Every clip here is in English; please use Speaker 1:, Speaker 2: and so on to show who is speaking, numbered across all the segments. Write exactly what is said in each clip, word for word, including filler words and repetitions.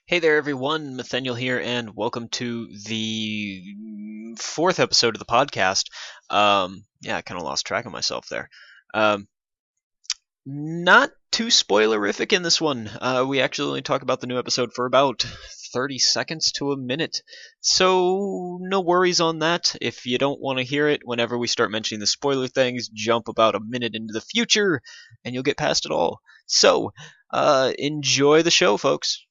Speaker 1: Hey there, everyone. Nathaniel here, and welcome to the fourth episode of the podcast. Um, yeah, I kind of lost track of myself there. Um, not too spoilerific in this one. Uh, we actually only talk about the new episode for about thirty seconds to a minute. So, no worries on that. If you don't want to hear it, whenever we start mentioning the spoiler things, jump about a minute into the future, and you'll get past it all. So, uh, enjoy the show, folks.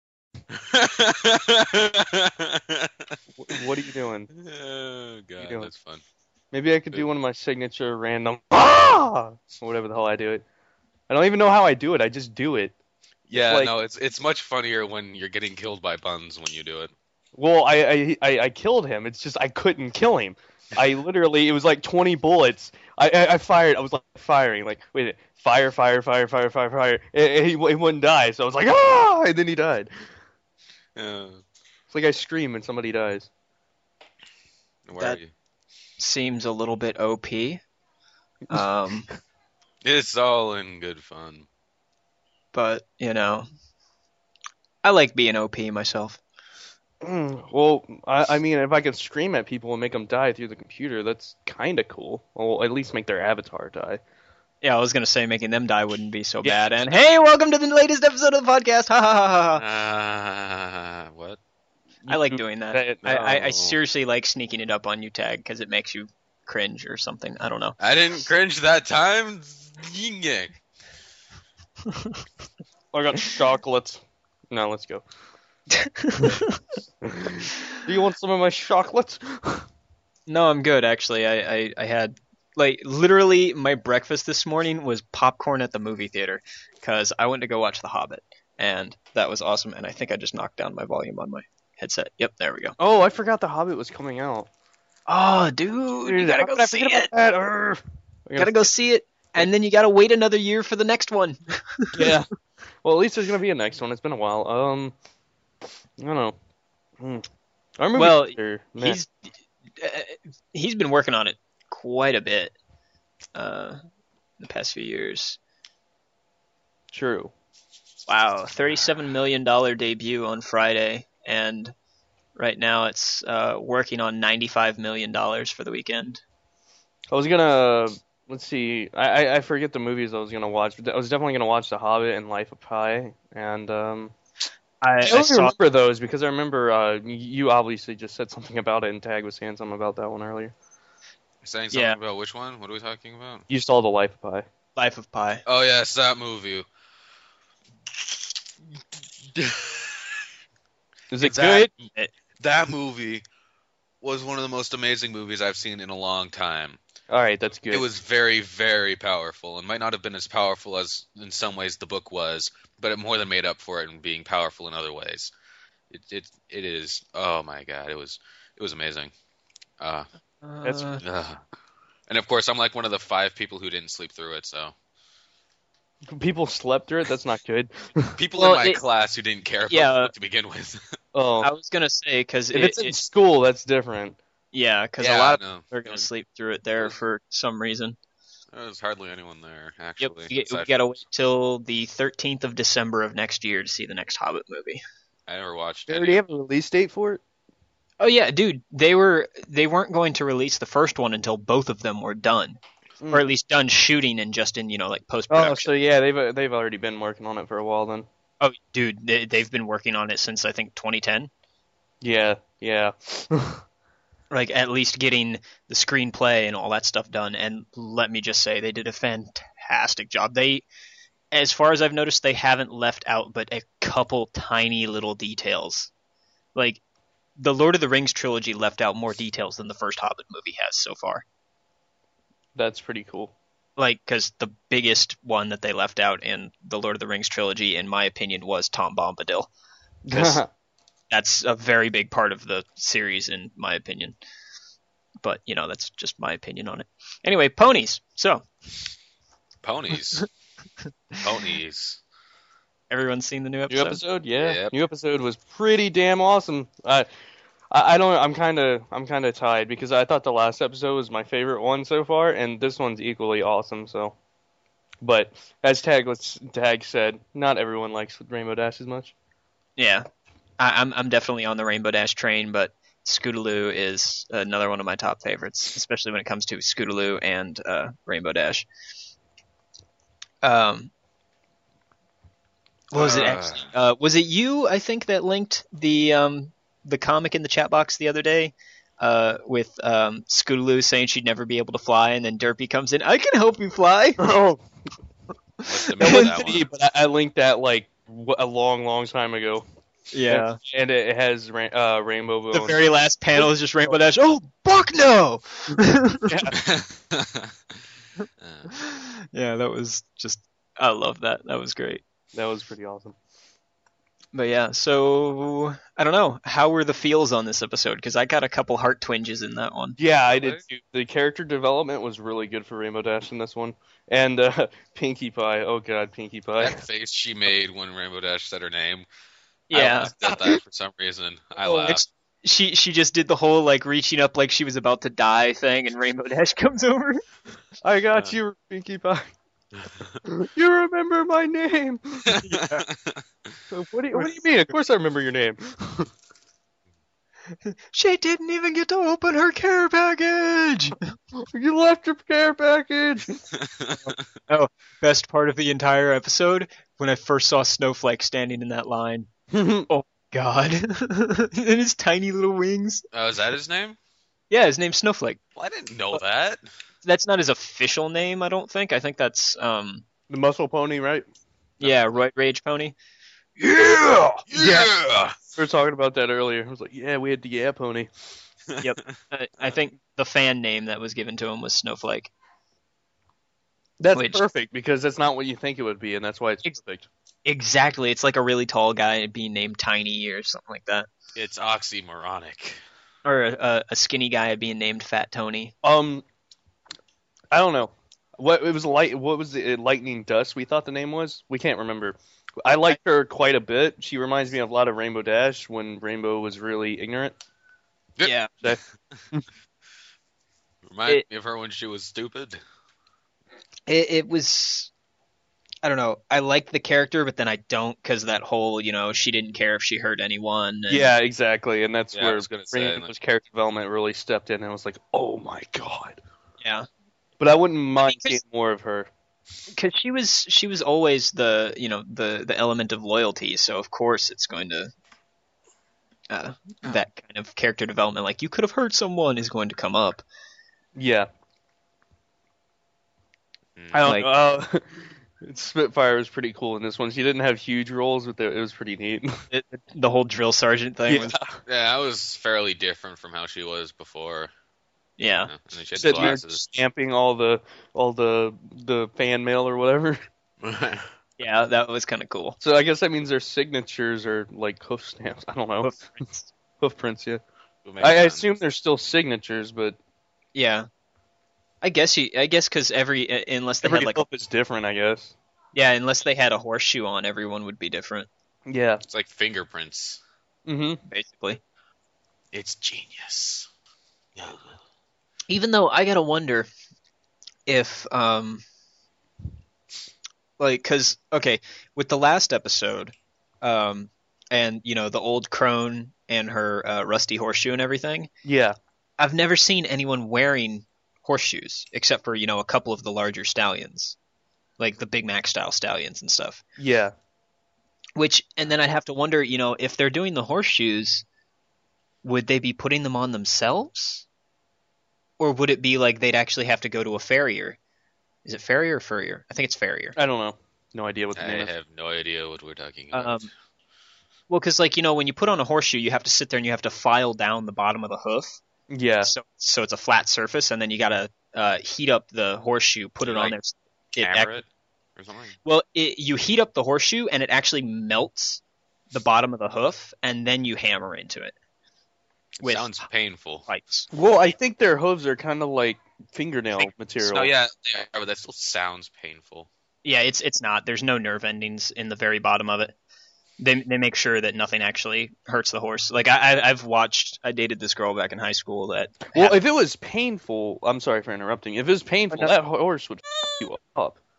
Speaker 2: Wh- What are you doing?
Speaker 3: Oh
Speaker 2: What are you
Speaker 3: god,
Speaker 2: doing?
Speaker 3: that's fun.
Speaker 2: Maybe I could do one of my signature random ah or whatever the hell I do it. I don't even know how I do it. I just do it. It's
Speaker 3: Yeah,
Speaker 2: like,
Speaker 3: no, it's it's much funnier when you're getting killed by buns when you do it.
Speaker 2: well, I I I, I killed him. It's just I couldn't kill him. I literally, it was like twenty bullets. I I, I fired. I was like firing. Like wait, a minute. Fire, fire, fire, fire, fire, fire. And, and he he wouldn't die. So I was like ah, and then he died.
Speaker 3: Uh,
Speaker 2: It's like I scream and somebody dies.
Speaker 3: where
Speaker 1: That-
Speaker 3: are you?
Speaker 1: Seems a little bit O P. Um,
Speaker 3: It's all in good fun.
Speaker 1: but you know, I like being O P myself.
Speaker 2: Mm, Well, I, I mean, if I could scream at people and make them die through the computer, that's kind of cool. Or at least make their avatar die.
Speaker 1: Yeah, I was gonna say making them die wouldn't be so
Speaker 2: Yeah.
Speaker 1: bad. And hey, welcome to the latest episode of the podcast. Ha ha ha ha. ha.
Speaker 3: Ah, what?
Speaker 1: I like doing that.
Speaker 2: That-
Speaker 1: I, I, I
Speaker 3: no.
Speaker 1: seriously like sneaking it up on you, Tag, because it makes you cringe or something. I don't know.
Speaker 3: I didn't cringe that time. Yin yang.
Speaker 2: I got chocolates. No, let's go. Do you want some of my chocolates?
Speaker 1: No, I'm good actually. I, I, I had like literally my breakfast this morning was popcorn at the movie theater because I went to go watch The Hobbit, and that was awesome. And I think I just knocked down my volume on my headset. Yep, there we go.
Speaker 2: Oh, I forgot The Hobbit was coming out.
Speaker 1: Oh, dude, you
Speaker 2: Dude,
Speaker 1: gotta
Speaker 2: how
Speaker 1: go
Speaker 2: could I
Speaker 1: see
Speaker 2: forget
Speaker 1: it.
Speaker 2: about that? Urgh. I
Speaker 1: Gotta go see it, and then you gotta wait another year for the next one.
Speaker 2: Yeah. Well, at least there's gonna be a next one. It's been a while. Um, I don't know. Hmm. Our movie
Speaker 1: Well,
Speaker 2: theater, man.
Speaker 1: He's uh, he's been working on it quite a bit uh, the past few years.
Speaker 2: True.
Speaker 1: Wow, thirty-seven million dollar debut on Friday, and right now it's uh, working on ninety-five million dollars for the weekend.
Speaker 2: I was gonna let's see. I, I I forget the movies I was gonna watch, but I was definitely gonna watch The Hobbit and Life of Pi. And um,
Speaker 1: I,
Speaker 2: I
Speaker 1: I
Speaker 2: only
Speaker 1: saw
Speaker 2: remember those because I remember uh, you obviously just said something about it, and Tag was saying something about that one earlier.
Speaker 3: You're saying something
Speaker 1: Yeah.
Speaker 3: about which one? What are we talking about?
Speaker 2: You saw The Life of Pi.
Speaker 1: Life of Pi.
Speaker 3: Oh yes, that movie.
Speaker 2: Is it
Speaker 3: That-
Speaker 2: good?
Speaker 3: That movie was one of the most amazing movies I've seen in a long time.
Speaker 2: All right, that's good.
Speaker 3: It was very, very powerful. It might not have been as powerful as, in some ways, the book was, but it more than made up for it in being powerful in other ways. It, it, it is. Oh my god, it was, it was amazing. Uh,
Speaker 2: That's-
Speaker 1: Uh,
Speaker 3: ugh. And of course, I'm like one of the five people who didn't sleep through it. So
Speaker 2: People slept through it. That's not good.
Speaker 3: people
Speaker 1: Well,
Speaker 3: in my
Speaker 1: it-
Speaker 3: class who didn't care about
Speaker 1: yeah.
Speaker 3: the book to begin with.
Speaker 2: Oh,
Speaker 1: I was gonna say because
Speaker 2: if
Speaker 1: it,
Speaker 2: it's in
Speaker 1: it-
Speaker 2: school, that's different.
Speaker 1: yeah, because
Speaker 3: yeah,
Speaker 1: a lot of
Speaker 3: no,
Speaker 1: people are gonna sleep through it there for some reason.
Speaker 3: there was hardly anyone there
Speaker 1: Yep,
Speaker 3: actually.
Speaker 1: we, we
Speaker 3: aside
Speaker 1: gotta
Speaker 3: from-
Speaker 1: wait till the thirteenth of December of next year to see the next Hobbit movie.
Speaker 3: I never watched.
Speaker 2: They
Speaker 3: any
Speaker 2: already
Speaker 3: of
Speaker 2: have a release date for it.
Speaker 1: Oh yeah, dude, they were they weren't going to release the first one until both of them were done,
Speaker 2: Mm.
Speaker 1: or at least done shooting and just in you know like post
Speaker 2: Oh,
Speaker 1: production.
Speaker 2: so yeah, they've they've already been working on it for a while then.
Speaker 1: Oh, dude, they, they've been working on it since I think twenty ten.
Speaker 2: Yeah, yeah.
Speaker 1: Like at least getting the screenplay and all that stuff done. And let me just say, they did a fantastic job. They, as far as I've noticed, they haven't left out but a couple tiny little details. Like the Lord of the Rings trilogy left out more details than the first Hobbit movie has so far.
Speaker 2: That's pretty cool.
Speaker 1: Like, because the biggest one that they left out in the Lord of the Rings trilogy, in my opinion, was Tom Bombadil. 'Cause that's a very big part of the series, in my opinion. But, you know, that's just my opinion on it. Anyway, ponies. So,
Speaker 3: ponies. Ponies.
Speaker 1: everyone's seen the new
Speaker 2: New
Speaker 1: episode?
Speaker 2: episode, yeah.
Speaker 3: Yep.
Speaker 2: New episode was pretty damn awesome. I, I, I don't. I'm kind of, I'm kind of tied because I thought the last episode was my favorite one so far, and this one's equally awesome. So, but as Tag, let's Tag said, not everyone likes Rainbow Dash as much.
Speaker 1: Yeah. I, I'm I'm definitely on the Rainbow Dash train, but Scootaloo is another one of my top favorites, especially when it comes to Scootaloo and uh, Rainbow Dash. Um, what was it actually? Uh, was it you? I think that linked the um the comic in the chat box the other day. Uh, with um, Scootaloo saying she'd never be able to fly, and then Derpy comes in. I can help you fly.
Speaker 2: Oh,
Speaker 3: Must have
Speaker 2: that
Speaker 3: missed
Speaker 2: wasn't
Speaker 3: that
Speaker 2: me,
Speaker 3: one.
Speaker 2: but I, I linked that like w- a long, long time ago.
Speaker 1: Yeah.
Speaker 2: And it, it has ra- uh, Rainbow
Speaker 1: The
Speaker 2: Villain.
Speaker 1: very last panel is just Rainbow Dash. Oh, fuck no!
Speaker 3: Uh,
Speaker 1: Yeah, that was just. I love that. That was great.
Speaker 2: That was pretty awesome.
Speaker 1: But yeah, so I don't know. How were the feels on this episode? Because I got a couple heart twinges in that one.
Speaker 2: Yeah, I did
Speaker 3: Really?
Speaker 2: too. The character development was really good for Rainbow Dash in this one. And uh, Pinkie Pie. Oh god, Pinkie Pie.
Speaker 3: that face she made when Rainbow Dash said her name. I
Speaker 1: Yeah,
Speaker 3: almost did that for some reason. I
Speaker 2: Oh,
Speaker 3: laughed.
Speaker 1: she she just did the whole like reaching up like she was about to die thing, and Rainbow Dash comes over.
Speaker 2: I got
Speaker 3: Uh.
Speaker 2: you, Pinkie Pie. You remember my name. What do, you, what do you mean? Of course I remember your name.
Speaker 1: She didn't even get to open her care package.
Speaker 2: You left your care package.
Speaker 1: Best part of the entire episode when I first saw Snowflake standing in that line. God, and his tiny little wings.
Speaker 3: Oh, is that his name?
Speaker 1: Yeah, his name's Snowflake.
Speaker 3: Well, I didn't know that.
Speaker 1: That's not his official name, I don't think. I think that's um
Speaker 2: The muscle pony, right?
Speaker 1: yeah, Roid Rage Pony.
Speaker 2: Yeah.
Speaker 3: Yeah.
Speaker 2: We were talking about that earlier. I was like, yeah, we had the yeah pony.
Speaker 1: I, I think the fan name that was given to him was Snowflake.
Speaker 2: That's
Speaker 1: Which-
Speaker 2: perfect because that's not what you think it would be, and that's why it's
Speaker 1: Ex-
Speaker 2: perfect.
Speaker 1: Exactly. It's like a really tall guy being named Tiny or something like that.
Speaker 3: It's oxymoronic.
Speaker 1: Or a, a skinny guy being named Fat Tony.
Speaker 2: Um, I don't know. What it was light? What was it? Lightning Dust? We thought the name was. We can't remember. I liked her quite a bit. She reminds me of a lot of Rainbow Dash when Rainbow was really ignorant.
Speaker 3: Yep.
Speaker 1: Yeah.
Speaker 3: Remind
Speaker 1: It-
Speaker 3: me of her when she was stupid.
Speaker 1: It, it was. I don't know. I liked the character, but then I don't because that whole, you know, she didn't care if she hurt anyone. And,
Speaker 2: Yeah, exactly, and that's
Speaker 3: Yeah, I
Speaker 2: where
Speaker 3: was gonna say,
Speaker 2: Rainbow's character development really stepped in, and I was like, oh my god.
Speaker 1: Yeah.
Speaker 2: But I wouldn't mind
Speaker 1: Because-
Speaker 2: seeing more of her.
Speaker 1: Because she was she was always the you know the the element of loyalty, so of course it's going to uh, that kind of character development, like you could have hurt someone, is going to come up.
Speaker 2: Yeah,
Speaker 3: Mm.
Speaker 2: I don't
Speaker 1: Like-
Speaker 2: know. Uh, Spitfire was pretty cool in this one. She didn't have huge roles, but it was pretty neat.
Speaker 1: It, the whole drill sergeant thing
Speaker 2: Yeah.
Speaker 1: was
Speaker 3: Yeah, that was fairly different from how she was before.
Speaker 1: yeah.
Speaker 3: You know, and then she had the
Speaker 2: Sitting there
Speaker 3: glasses.
Speaker 2: stamping all the all the the fan mail or whatever.
Speaker 1: Yeah, that was kind of cool.
Speaker 2: So I guess that means their signatures are like hoof stamps. I don't know. Hoof prints, yeah.
Speaker 3: Would make
Speaker 2: I, I
Speaker 3: sense.
Speaker 2: assume they're still signatures, but
Speaker 1: Yeah, I guess you I guess because every uh, unless they
Speaker 2: every
Speaker 1: had like a,
Speaker 2: hoof is different, I guess.
Speaker 1: yeah unless they had a horseshoe on, everyone would be different
Speaker 2: Yeah.
Speaker 3: It's like fingerprints.
Speaker 2: Mm-hmm.
Speaker 1: basically.
Speaker 3: It's genius.
Speaker 1: Even though I gotta wonder if um like because okay, with the last episode um and you know the old crone and her uh, rusty horseshoe and everything,
Speaker 2: Yeah.
Speaker 1: I've never seen anyone wearing horseshoes except for you know a couple of the larger stallions, like the Big Mac style stallions and stuff.
Speaker 2: Yeah.
Speaker 1: Which, and then I'd have to wonder, you know, if they're doing the horseshoes, would they be putting them on themselves? Or would it be like they'd actually have to go to a farrier? Is it farrier or furrier? I think it's farrier.
Speaker 2: I don't know. No idea what the
Speaker 3: I
Speaker 2: name is.
Speaker 3: have no idea what we're talking about.
Speaker 1: Um, well, because, like, you know, when you put on a horseshoe, you have to sit there and you have to file down the bottom of the hoof.
Speaker 2: Yeah.
Speaker 1: So, so it's a flat surface, and then you got to uh, heat up the horseshoe, put
Speaker 3: You,
Speaker 1: it on
Speaker 3: like,
Speaker 1: there. It ac-
Speaker 3: Hammer it or something.
Speaker 1: Well, it, you heat up the horseshoe, and it actually melts the bottom of the hoof, and then you hammer into it. With
Speaker 3: Sounds painful.
Speaker 1: pipes.
Speaker 2: Well, I think their hooves are kind of like fingernail material.
Speaker 3: No, yeah, they are, but that still sounds painful.
Speaker 1: Yeah, it's it's not. There's no nerve endings in the very bottom of it. They they make sure that nothing actually hurts the horse. Like I I- I've watched. I dated this girl back in high school that.
Speaker 2: Well,
Speaker 1: had-
Speaker 2: if it was painful, I'm sorry for interrupting. If it was painful,
Speaker 1: no.
Speaker 2: that horse would f- you up.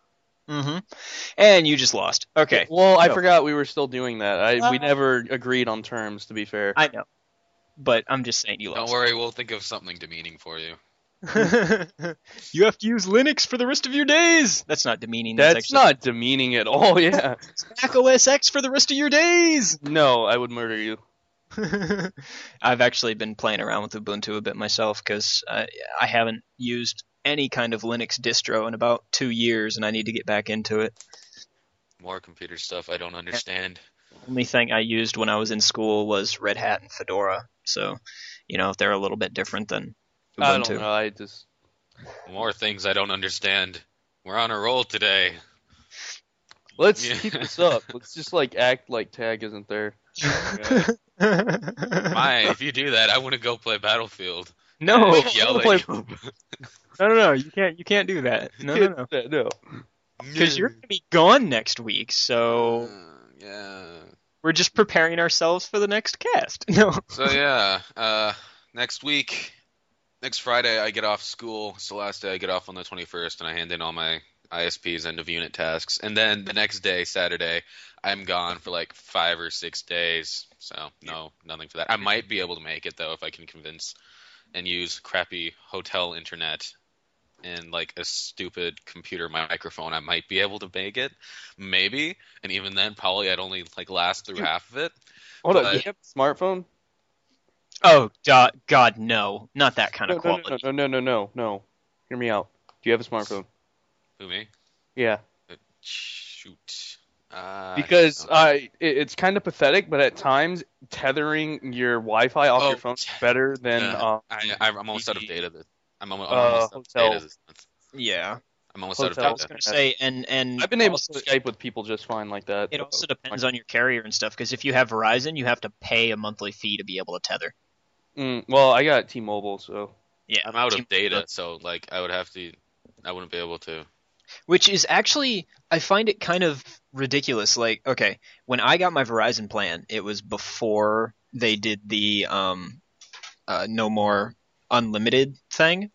Speaker 1: Mm-hmm. And you just lost. Okay.
Speaker 2: Well, I
Speaker 1: So,
Speaker 2: forgot we were still doing that. I we
Speaker 1: Uh,
Speaker 2: never agreed on terms, to be fair.
Speaker 1: I know, but I'm just saying you
Speaker 3: Don't
Speaker 1: lost.
Speaker 3: worry, we'll think of something demeaning for you.
Speaker 1: You have to use Linux for the rest of your days. That's not demeaning. That's,
Speaker 2: That's
Speaker 1: actually
Speaker 2: not demeaning at all. Yeah.
Speaker 1: Mac O S X for the rest of your days.
Speaker 2: No, I would murder you.
Speaker 1: I've actually been playing around with Ubuntu a bit myself because I, I haven't used any kind of Linux distro in about two years, and I need to get back into it.
Speaker 3: More computer stuff I don't understand.
Speaker 1: Only thing I used when I was in school was Red Hat and Fedora, so you know they're a little bit different than
Speaker 2: I
Speaker 1: Ubuntu.
Speaker 2: don't know. I just
Speaker 3: More things I don't understand. We're on a roll today.
Speaker 2: let's
Speaker 3: Yeah.
Speaker 2: keep this up. Let's just like act like tag isn't there.
Speaker 3: Fine, if you do that, I want to go play Battlefield.
Speaker 1: No,
Speaker 3: And yell
Speaker 2: play-
Speaker 3: at you.
Speaker 1: no, no, no! You can't, you can't do that. No, no, no.
Speaker 2: Yeah, no.
Speaker 1: Because you're gonna be gone next week, so
Speaker 3: Uh, yeah.
Speaker 1: we're just preparing ourselves for the next cast. No.
Speaker 3: So yeah, uh, next week, next Friday, I get off school. It's the last day I get off on the twenty-first, and I hand in all my I S Ps end of unit tasks. And then the next day, Saturday, I'm gone for like five or six days. So no, nothing for that. I might be able to make it though if I can convince and use crappy hotel internet and like a stupid computer microphone. I might be able to make it, maybe. And even then, probably I'd only like last through half of it.
Speaker 2: Hold on.
Speaker 3: But-
Speaker 2: Do you have a smartphone?
Speaker 1: Oh God, God, no, not that kind
Speaker 2: No,
Speaker 1: of
Speaker 2: no,
Speaker 1: quality.
Speaker 2: no, no, no, no, no, no. Hear me out. Do you have a smartphone?
Speaker 3: Who, me?
Speaker 2: Yeah.
Speaker 3: Shoot. Uh,
Speaker 2: Because
Speaker 3: no.
Speaker 2: I, it, it's kind of pathetic, but at times tethering your Wi-Fi off
Speaker 3: Oh,
Speaker 2: your phone is better than.
Speaker 3: Yeah,
Speaker 2: uh,
Speaker 3: I, I'm almost out of data. This, I'm almost, I'm
Speaker 2: Uh,
Speaker 3: almost out of
Speaker 2: hotel.
Speaker 3: data this month.
Speaker 1: Yeah,
Speaker 3: I'm almost
Speaker 2: Hotel.
Speaker 1: I
Speaker 3: out
Speaker 1: was
Speaker 3: of
Speaker 1: gonna
Speaker 3: data.
Speaker 1: say, and and
Speaker 2: I've been able
Speaker 1: also,
Speaker 2: to Skype with people just fine like that.
Speaker 1: it also depends on your carrier and stuff. Because if you have Verizon, you have to pay a monthly fee to be able to tether.
Speaker 2: Mm, well, I got T-Mobile, so
Speaker 1: Yeah,
Speaker 3: I'm out
Speaker 1: T-
Speaker 3: of data, so like I would have to. I wouldn't be able to.
Speaker 1: Which is actually, I find it kind of ridiculous. Like, okay, when I got my Verizon plan, it was before they did the um, uh, no more unlimited thing.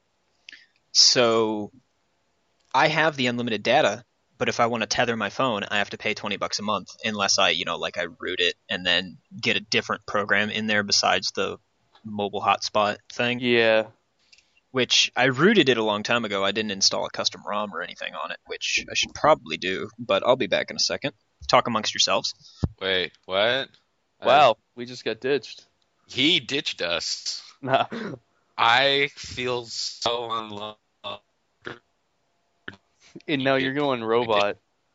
Speaker 1: So I have the unlimited data, but if I want to tether my phone, I have to pay twenty bucks a month unless I, you know, like I root it and then get a different program in there besides the mobile hotspot thing,
Speaker 2: yeah.
Speaker 1: which I rooted it a long time ago. I didn't install a custom ROM or anything on it, which I should probably do, but I'll be back in a second. Talk amongst yourselves.
Speaker 3: Wait, what? Uh,
Speaker 2: Wow, we just got ditched.
Speaker 3: he ditched us.
Speaker 2: Nah.
Speaker 3: I feel so unloved.
Speaker 2: And now you're going robot.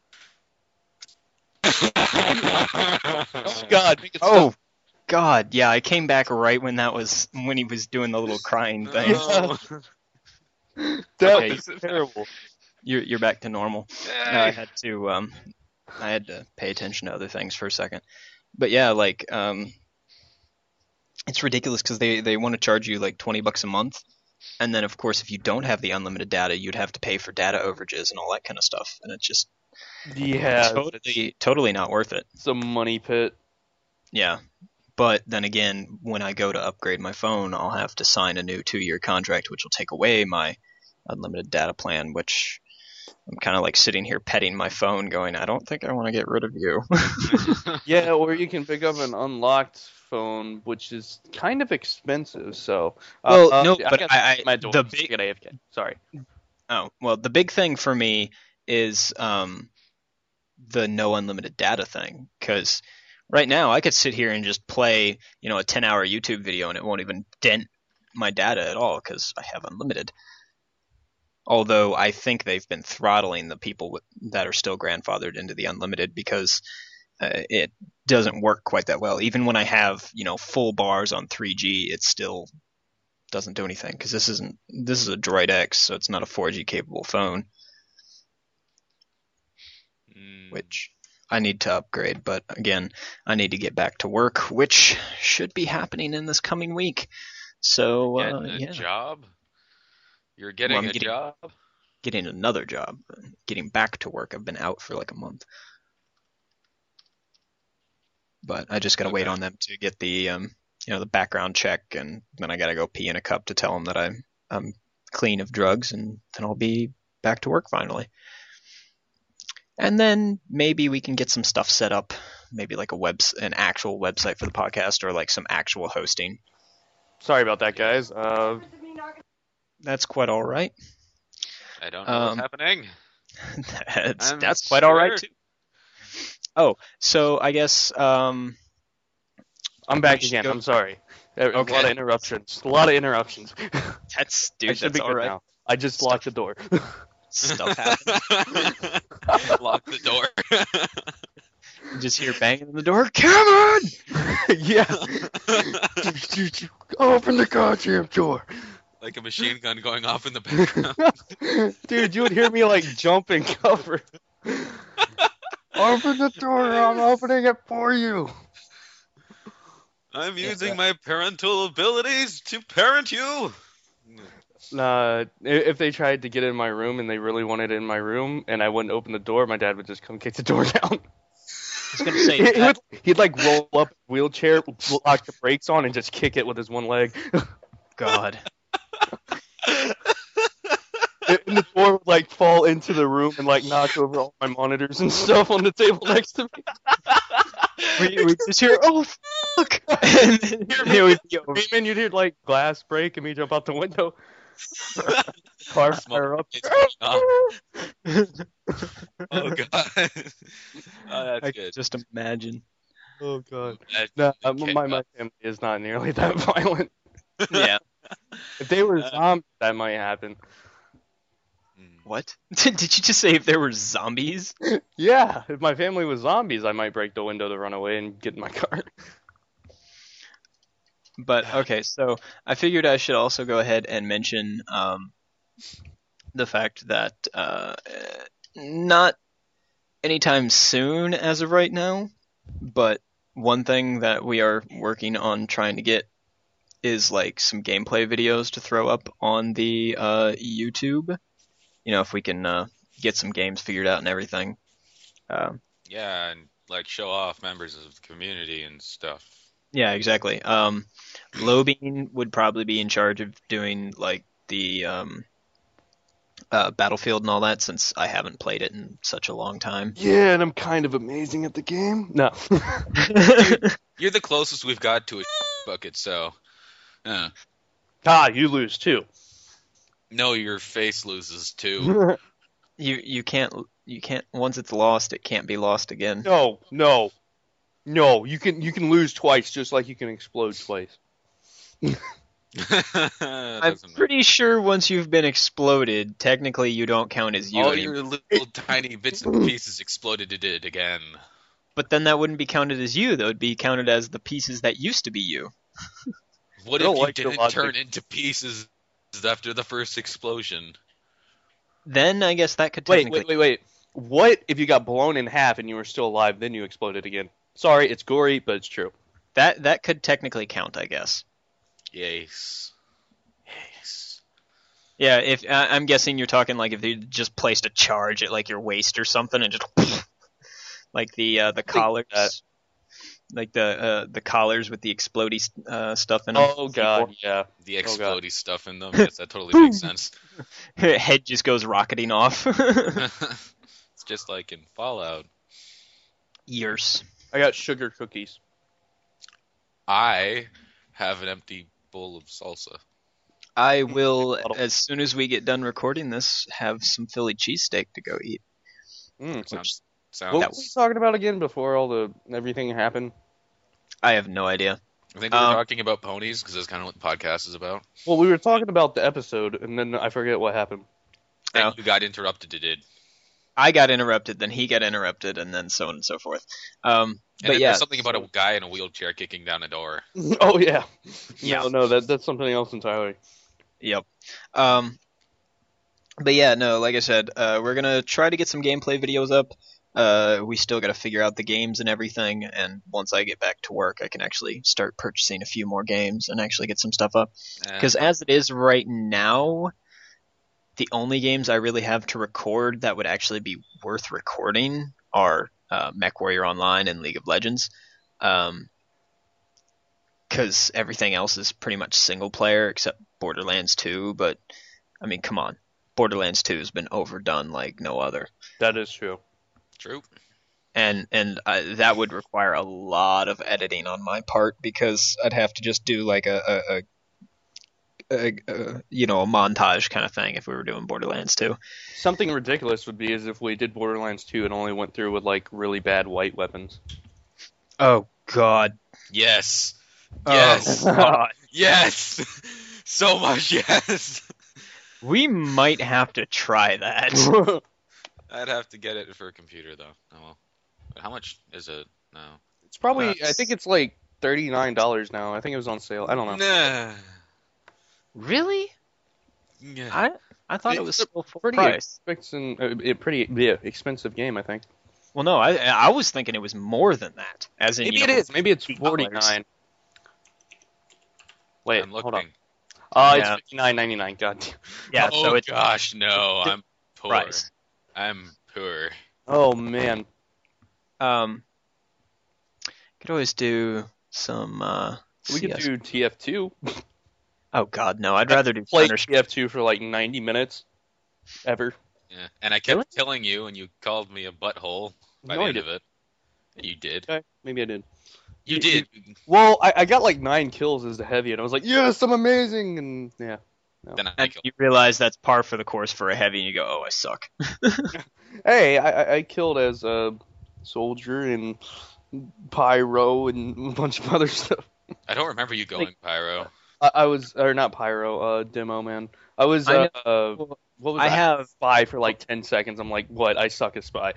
Speaker 2: Oh God, make it
Speaker 1: Oh,
Speaker 2: stop.
Speaker 1: God, yeah, I came back right when that was, when he was doing the little crying thing.
Speaker 3: No.
Speaker 2: That
Speaker 1: Okay.
Speaker 2: was terrible.
Speaker 1: You're, you're back to normal.
Speaker 3: Yay.
Speaker 1: No, I had to um I had to pay attention to other things for a second. But yeah, like um it's ridiculous because they, they want to charge you like twenty bucks a month. And then of course if you don't have the unlimited data, you'd have to pay for data overages and all that kind of stuff. And it's just
Speaker 2: Yeah,
Speaker 1: totally totally not worth it.
Speaker 2: it's a money pit.
Speaker 1: Yeah. But then again, when I go to upgrade my phone, I'll have to sign a new two year contract, which will take away my unlimited data plan, which I'm kind of like sitting here petting my phone going, I don't think I want to get rid of you.
Speaker 2: Yeah, or you can pick up an unlocked phone, which is kind of expensive. So, uh,
Speaker 1: Well, no,
Speaker 2: uh,
Speaker 1: but
Speaker 2: got
Speaker 1: I- I-
Speaker 2: my door.
Speaker 1: the big-
Speaker 2: I got A F K. Sorry.
Speaker 1: Oh, well, the big thing for me is um, the no unlimited data thing. Because right now I could sit here and just play, you know, a ten hour YouTube video and it won't even dent my data at all because I have unlimited. Although I think they've been throttling the people with, that are still grandfathered into the unlimited because uh, it doesn't work quite that well. Even when I have, you know, full bars on three G, it still doesn't do anything because this isn't this is a Droid X, so it's not a four G capable phone,
Speaker 3: Mm.
Speaker 1: which I need to upgrade. But again, I need to get back to work, which should be happening in this coming week. So uh,
Speaker 3: Getting a
Speaker 1: yeah,
Speaker 3: job? You're getting
Speaker 1: Well, I'm
Speaker 3: a
Speaker 1: getting-
Speaker 3: job?
Speaker 1: getting another job, getting back to work. I've been out for like a month, but I just gotta wait
Speaker 3: Okay.
Speaker 1: on them to get the um, you know, the background check, and then I gotta go pee in a cup to tell them that I'm I'm clean of drugs, and then I'll be back to work finally. and then maybe we can get some stuff set up, maybe like a web, an actual website for the podcast, or like some actual hosting.
Speaker 2: Sorry about that, guys. Uh,
Speaker 1: That's quite all right.
Speaker 3: I don't know
Speaker 1: Um,
Speaker 3: what's happening.
Speaker 1: that's
Speaker 3: I'm
Speaker 1: that's quite all right
Speaker 3: sure.
Speaker 1: too. Oh, so I guess um,
Speaker 2: I'm back
Speaker 1: We should
Speaker 2: again.
Speaker 1: go-
Speaker 2: I'm sorry. There- A
Speaker 1: Okay.
Speaker 2: lot of interruptions. A lot of interruptions.
Speaker 1: that's
Speaker 2: I
Speaker 1: dude,
Speaker 2: should
Speaker 1: that's
Speaker 2: be
Speaker 1: all
Speaker 2: good
Speaker 1: right.
Speaker 2: now. I just
Speaker 1: Stuff-
Speaker 2: locked the door.
Speaker 1: Stuff happens.
Speaker 3: Lock the door.
Speaker 1: You just hear banging on the door. Cameron!
Speaker 2: Yeah. Open the goddamn door.
Speaker 3: Like a machine gun going off in the background.
Speaker 2: Dude, you would hear me like jump and cover. Open the door, I'm opening it for you.
Speaker 3: I'm
Speaker 1: Yeah,
Speaker 3: using
Speaker 1: that-
Speaker 3: my parental abilities to parent you.
Speaker 2: Nah, i- if they tried to get in my room and they really wanted it in my room and I wouldn't open the door, my dad would just come kick the door down.
Speaker 1: I was gonna say
Speaker 2: He- he
Speaker 1: that-
Speaker 2: would, he'd like roll up his wheelchair, lock the brakes on, and just kick it with his one leg.
Speaker 1: God.
Speaker 2: And the door would like fall into the room and like knock over all my monitors and stuff on the table next to me.
Speaker 1: we, we just hear, oh fuck, and then it would be over.
Speaker 2: And you'd hear like glass break and me jump out the window. Car fire up.
Speaker 3: It's going off. Oh god. Oh, that's
Speaker 1: I
Speaker 3: good.
Speaker 1: can just imagine.
Speaker 2: Oh god.
Speaker 3: That's
Speaker 2: No,
Speaker 3: the
Speaker 2: uh,
Speaker 3: kid-
Speaker 2: my my family is not nearly that violent.
Speaker 1: Yeah.
Speaker 2: If they were
Speaker 3: Uh,
Speaker 2: zombies, that might happen.
Speaker 3: Mm.
Speaker 1: What? Did you just say if there were zombies?
Speaker 2: Yeah, if my family was zombies, I might break the window to run away and get in my car.
Speaker 1: But okay, so I figured I should also go ahead and mention um, the fact that uh, not anytime soon as of right now, but one thing that we are working on trying to get is like some gameplay videos to throw up on the uh, YouTube. You know, if we can uh, get some games figured out and everything. Um,
Speaker 3: Yeah, and like show off members of the community and stuff.
Speaker 1: Yeah, exactly. Um, Lobeen would probably be in charge of doing like the um, uh, Battlefield and all that, since I haven't played it in such a long time.
Speaker 2: Yeah, and I'm kind of amazing at the game. No.
Speaker 3: You're the closest we've got to a bucket, so. Uh,
Speaker 2: ah, you lose too.
Speaker 3: no, your face loses too.
Speaker 1: you you can't you can't once it's lost, it can't be lost again.
Speaker 2: No, no, no. You can you can lose twice, just like you can explode twice.
Speaker 1: I'm
Speaker 3: I'm
Speaker 1: pretty sure once you've been exploded, technically you don't count as you
Speaker 3: All
Speaker 1: anymore.
Speaker 3: your little tiny bits and pieces exploded it did again.
Speaker 1: But then that wouldn't be counted as you. That would be counted as the pieces that used to be you.
Speaker 3: What
Speaker 2: I
Speaker 3: if
Speaker 2: don't
Speaker 3: you
Speaker 2: like your
Speaker 3: didn't
Speaker 2: logic.
Speaker 3: turn into pieces after the first explosion?
Speaker 1: Then I guess that could
Speaker 2: Wait,
Speaker 1: technically.
Speaker 2: wait, wait, wait. What if you got blown in half and you were still alive, then you exploded again? Sorry, it's gory, but it's true.
Speaker 1: That that could technically count, I guess.
Speaker 3: Yes. Yes.
Speaker 1: Yeah, if I I'm guessing you're talking like if you just placed a charge at like your waist or something and just like the uh, the
Speaker 2: think
Speaker 1: collars,
Speaker 2: that-
Speaker 1: like the uh, the collars with the explodey uh, stuff in them.
Speaker 2: Oh god, yeah.
Speaker 3: The
Speaker 2: Oh, God.
Speaker 3: explodey stuff in them. Yes, that totally makes sense.
Speaker 1: Head just goes rocketing off.
Speaker 3: It's just like in Fallout.
Speaker 1: Years.
Speaker 2: I got sugar cookies.
Speaker 3: I have an empty bowl of salsa.
Speaker 1: I will, as soon as we get done recording this, have some Philly cheesesteak to go eat.
Speaker 2: Mm.
Speaker 3: Sounds sounds.
Speaker 2: What were we talking about again before all the everything happened?
Speaker 1: I have no idea.
Speaker 3: I think we were
Speaker 1: Um,
Speaker 3: talking about ponies because that's kind of what the podcast is about.
Speaker 2: Well, we were talking about the episode, and then I forget what happened.
Speaker 3: And
Speaker 1: Oh.
Speaker 3: you got interrupted. It did.
Speaker 1: I got interrupted, then he got interrupted, and then so on and so forth. Um,
Speaker 3: And
Speaker 1: but
Speaker 3: then
Speaker 1: yeah,
Speaker 3: there's something about a guy in a wheelchair kicking down a door.
Speaker 2: Oh yeah.
Speaker 1: Yeah.
Speaker 2: No, no, that that's something else entirely.
Speaker 1: Yep. Um, but yeah, no, like I said, uh, we're gonna try to get some gameplay videos up. Uh, we still got to figure out the games and everything, and once I get back to work, I can actually start purchasing a few more games and actually get some stuff up.
Speaker 3: Eh,
Speaker 1: Because as it is right now, the only games I really have to record that would actually be worth recording are uh, MechWarrior Online and League of Legends. Um, because everything else is pretty much single player except Borderlands two, but I mean, come on. Borderlands two has been overdone like no other.
Speaker 2: That is true.
Speaker 3: True.
Speaker 1: and and I, that would require a lot of editing on my part because I'd have to just do like a, a, a, a, a you know a montage kind of thing if we were doing Borderlands two.
Speaker 2: Something ridiculous would be as if we did Borderlands two and only went through with like really bad white weapons.
Speaker 1: Oh God.
Speaker 3: Yes.
Speaker 1: Oh,
Speaker 3: Yes.
Speaker 1: God.
Speaker 3: Yes. So much yes.
Speaker 1: We might have to try that.
Speaker 3: I'd have to get it for a computer though. Oh well. But how much is it now?
Speaker 2: It's probably, I
Speaker 1: That's-
Speaker 2: think it's like thirty-nine dollars now. I think it was on sale. I don't know.
Speaker 3: Nah.
Speaker 1: Really?
Speaker 3: Yeah.
Speaker 1: I I thought it
Speaker 2: It's
Speaker 1: was
Speaker 2: a
Speaker 1: still full
Speaker 2: pretty
Speaker 1: price.
Speaker 2: Expensive, uh, it pretty yeah, expensive game, I think.
Speaker 1: Well, no, I I was thinking it was more than that. As in,
Speaker 2: Maybe
Speaker 1: you
Speaker 2: it
Speaker 1: know,
Speaker 2: is. Maybe it's
Speaker 1: $50.
Speaker 2: forty-nine. Wait,
Speaker 3: I'm
Speaker 2: hold
Speaker 3: looking.
Speaker 2: on. Uh,
Speaker 1: Yeah.
Speaker 2: it's fifty-nine ninety-nine. God. damn.
Speaker 1: Yeah,
Speaker 3: oh
Speaker 1: so it's
Speaker 3: gosh, no. I'm poor.
Speaker 1: price.
Speaker 3: I'm poor.
Speaker 2: Oh man.
Speaker 1: Um, could always do some. Uh,
Speaker 2: We could
Speaker 1: C S.
Speaker 2: do T F two.
Speaker 1: Oh God, no! I'd rather do
Speaker 2: Play
Speaker 1: Counter.
Speaker 2: T F two for like ninety minutes. Ever.
Speaker 3: Yeah. And I kept
Speaker 1: Really?
Speaker 3: killing you, and you called me a butthole by
Speaker 2: No,
Speaker 3: the
Speaker 2: I
Speaker 3: end of
Speaker 2: didn't.
Speaker 3: it. You did.
Speaker 2: Okay, maybe I did.
Speaker 3: You
Speaker 2: You-
Speaker 3: did.
Speaker 2: Well, I, I got like nine kills as the heavy, and I was like, yes, I'm amazing, and yeah.
Speaker 3: Then I
Speaker 1: And
Speaker 3: killed.
Speaker 1: you realize that's par for the course for a heavy, and you go, "Oh, I suck."
Speaker 2: Hey, I, I- I killed as a soldier and pyro and a bunch of other stuff.
Speaker 3: I don't remember you going pyro.
Speaker 2: I, I was, or not pyro, uh, demo man. I was,
Speaker 1: I
Speaker 2: uh, uh what was
Speaker 1: I
Speaker 2: I?
Speaker 1: have
Speaker 2: Spy for like ten seconds. I'm like, what? I suck at spy.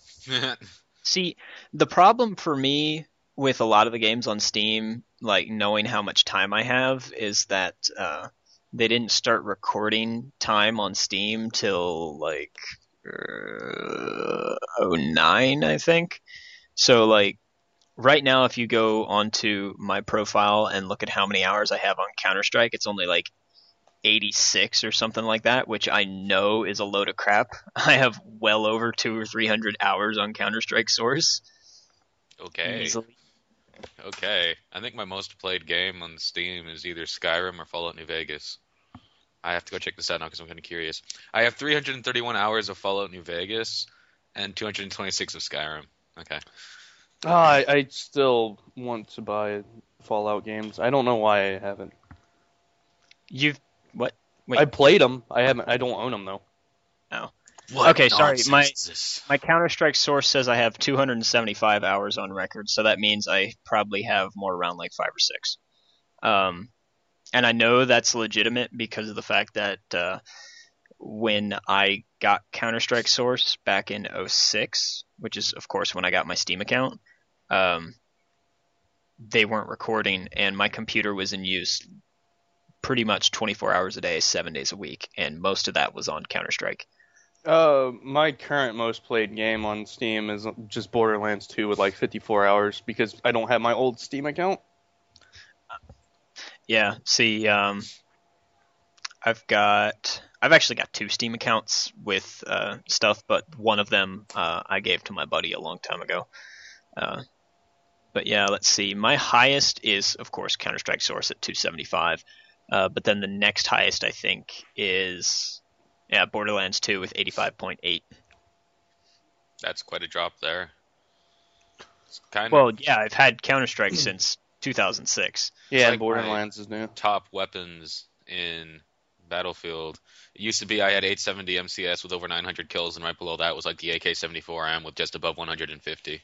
Speaker 1: See, the problem for me with a lot of the games on Steam, like knowing how much time I have, is that uh, they didn't start recording time on Steam till like uh, oh nine, I think. So like right now, if you go onto my profile and look at how many hours I have on Counter Strike, it's only like eighty-six or something like that, which I know is a load of crap. I have well over two or three hundred hours on Counter Strike Source
Speaker 3: Okay.
Speaker 1: easily.
Speaker 3: Okay. I think my most played game on Steam is either Skyrim or Fallout New Vegas. I have to go check this out now because I'm kind of curious. I have three hundred thirty-one hours of Fallout New Vegas and two hundred twenty-six of Skyrim. Okay.
Speaker 2: Ah, I, I still want to buy Fallout games. I don't know why I haven't.
Speaker 1: You've what? Wait.
Speaker 2: I played them. I haven't. I don't own them though.
Speaker 3: What
Speaker 1: Okay, sorry,
Speaker 3: nonsense
Speaker 1: my-
Speaker 3: is this?
Speaker 1: My Counter Strike Source says I have two hundred seventy-five hours on record, so that means I probably have more around like five or six. Um, and I know that's legitimate because of the fact that uh, when I got Counter Strike Source back in oh six, which is of course when I got my Steam account, um, they weren't recording, and my computer was in use pretty much twenty-four hours a day, seven days a week, and most of that was on Counter Strike.
Speaker 2: Uh, my current most played game on Steam is just Borderlands two with like fifty-four hours because I don't have my old Steam account.
Speaker 1: Yeah, see, um, I've got, I've actually got two Steam accounts with uh, stuff, but one of them uh, I gave to my buddy a long time ago. Uh, but yeah, let's see. My highest is, of course, Counter Strike Source at two seventy-five, uh, but then the next highest I think is, yeah, Borderlands two with eighty-five point eight.
Speaker 3: That's quite a drop there. It's kind
Speaker 1: Well,
Speaker 3: of
Speaker 1: yeah, I've had Counter Strike since two thousand six.
Speaker 2: Yeah,
Speaker 3: like
Speaker 2: and Borderlands is new.
Speaker 3: top weapons in Battlefield. It used to be I had eight seventy M C S with over nine hundred kills, and right below that was like the A K seventy-four M with just above one hundred fifty.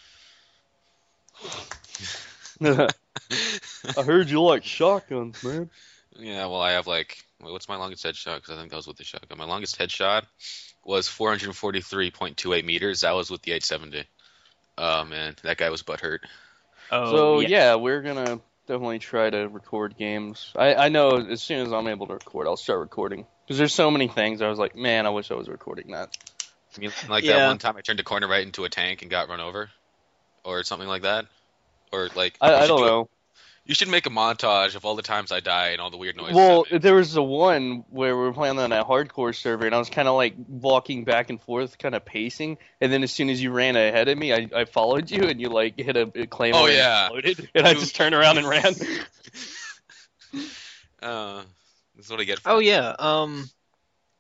Speaker 2: I heard you like shotguns, man.
Speaker 3: Yeah, well, I have like, wait, what's my longest headshot? Because I think that was with the shotgun. My longest headshot was four hundred forty-three point two eight meters. That was with the eight seventy. Oh man, that guy was butthurt.
Speaker 1: Oh,
Speaker 2: So
Speaker 1: yeah.
Speaker 2: yeah, we're gonna definitely try to record games. I, I know as soon as I'm able to record, I'll start recording because there's so many things. I was like, man, I wish I was recording that.
Speaker 3: I mean, like
Speaker 1: Yeah.
Speaker 3: that one time I turned a corner right into a tank and got run over, or something like that, or like
Speaker 2: I,
Speaker 3: you
Speaker 2: I
Speaker 3: should
Speaker 2: don't
Speaker 3: do a-
Speaker 2: know.
Speaker 3: You should make a montage of all the times I die and all the weird noises.
Speaker 2: Well,
Speaker 3: I make.
Speaker 2: there was the one where we were playing on that hardcore server, and I was kind of like walking back and forth, kind of pacing. And then as soon as you ran ahead of me, I, I followed you, and you like hit a, a claymore
Speaker 3: Oh,
Speaker 2: and
Speaker 3: yeah.
Speaker 2: exploded, and I
Speaker 3: You-
Speaker 2: just turned around and ran.
Speaker 3: Uh, that's what I get. For
Speaker 1: Oh yeah. Um,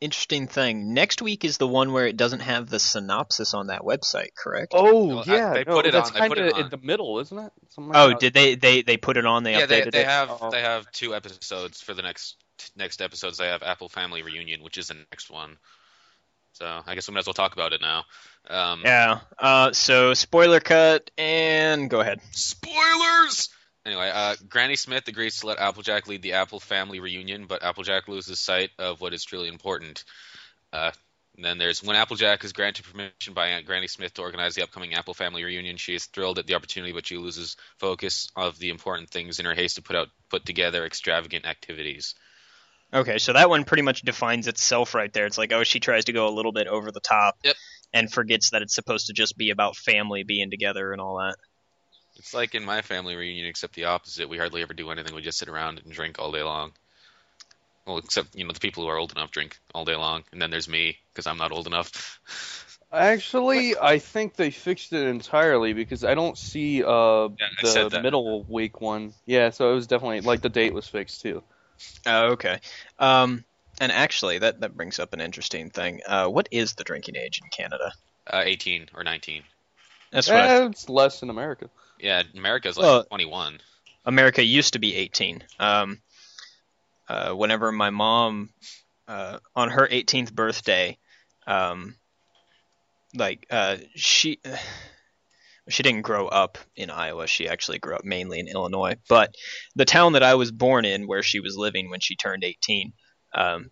Speaker 1: interesting thing. Next week is the one where it doesn't have the synopsis on that website, correct?
Speaker 2: Oh
Speaker 3: Well, I-
Speaker 2: yeah,
Speaker 3: they
Speaker 2: no,
Speaker 3: put it
Speaker 2: that's
Speaker 3: on- they put
Speaker 2: kind
Speaker 3: it
Speaker 2: of
Speaker 3: on.
Speaker 2: in the middle, isn't it? Something like
Speaker 1: Oh,
Speaker 2: that.
Speaker 1: did they, they they put it on? They
Speaker 3: yeah, they
Speaker 1: updated
Speaker 3: they
Speaker 1: it.
Speaker 3: have
Speaker 2: Oh.
Speaker 3: they have two episodes for the next next episodes. They have Apple Family Reunion, which is the next one. So I guess we might as well talk about it now. Um,
Speaker 1: Yeah. Uh. So spoiler cut and go ahead.
Speaker 3: Spoilers. Anyway, uh, Granny Smith agrees to let Applejack lead the Apple Family Reunion, but Applejack loses sight of what is truly important. Uh, and then there's when Applejack is granted permission by Aunt Granny Smith to organize the upcoming Apple Family Reunion. She is thrilled at the opportunity, but she loses focus of the important things in her haste to put out put together extravagant activities.
Speaker 1: Okay, so that one pretty much defines itself right there. It's like, oh, she tries to go a little bit over the top
Speaker 3: Yep.
Speaker 1: and forgets that it's supposed to just be about family being together and all that.
Speaker 3: It's like in my family reunion, except the opposite. We hardly ever do anything. We just sit around and drink all day long. Well, except, you know, the people who are old enough drink all day long. And then there's me, because I'm not old enough.
Speaker 2: Actually, I think they fixed it entirely because I don't see uh
Speaker 3: Yeah, I said
Speaker 2: the
Speaker 3: that.
Speaker 2: middle week one. Yeah, so it was definitely like the date was fixed too.
Speaker 1: Oh, okay. Um, and actually, that, that brings up an interesting thing. Uh, what is the drinking age in Canada?
Speaker 3: Uh, eighteen or nineteen.
Speaker 1: That's what I,
Speaker 2: Eh, it's less in America.
Speaker 3: Yeah, America's like
Speaker 1: Well-
Speaker 3: twenty-one.
Speaker 1: America used to be eighteen. Um, uh, whenever my mom, uh, on her eighteenth birthday, um, like uh, she she didn't grow up in Iowa. She actually grew up mainly in Illinois. But the town that I was born in, where she was living when she turned eighteen, um,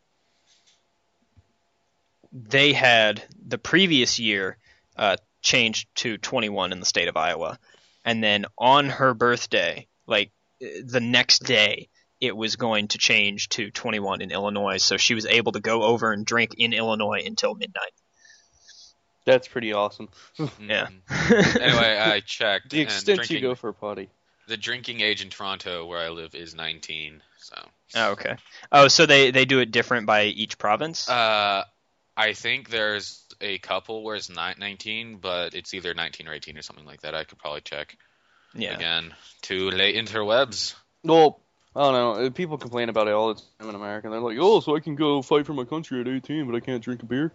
Speaker 1: they had the previous year uh, changed to twenty-one in the state of Iowa, and then on her birthday, like the next day, it was going to change to twenty-one in Illinois. So she was able to go over and drink in Illinois until midnight.
Speaker 2: That's pretty awesome.
Speaker 1: Yeah.
Speaker 3: Mhm. Anyway, I checked.
Speaker 2: The
Speaker 3: and
Speaker 2: extent
Speaker 3: drinking,
Speaker 2: you go for a potty.
Speaker 3: The drinking age in Toronto, where I live, is nineteen. So.
Speaker 1: Oh, okay. Oh, so they, they do it different by each province?
Speaker 3: Uh, I think there's a couple where it's not nineteen, but it's either nineteen or eighteen or something like that. I could probably check.
Speaker 1: yeah.
Speaker 3: Again, too late interwebs.
Speaker 2: Well, I don't know. People complain about it all the time in America. They're like, "Oh, so I can go fight for my country at eighteen, but I can't drink a beer."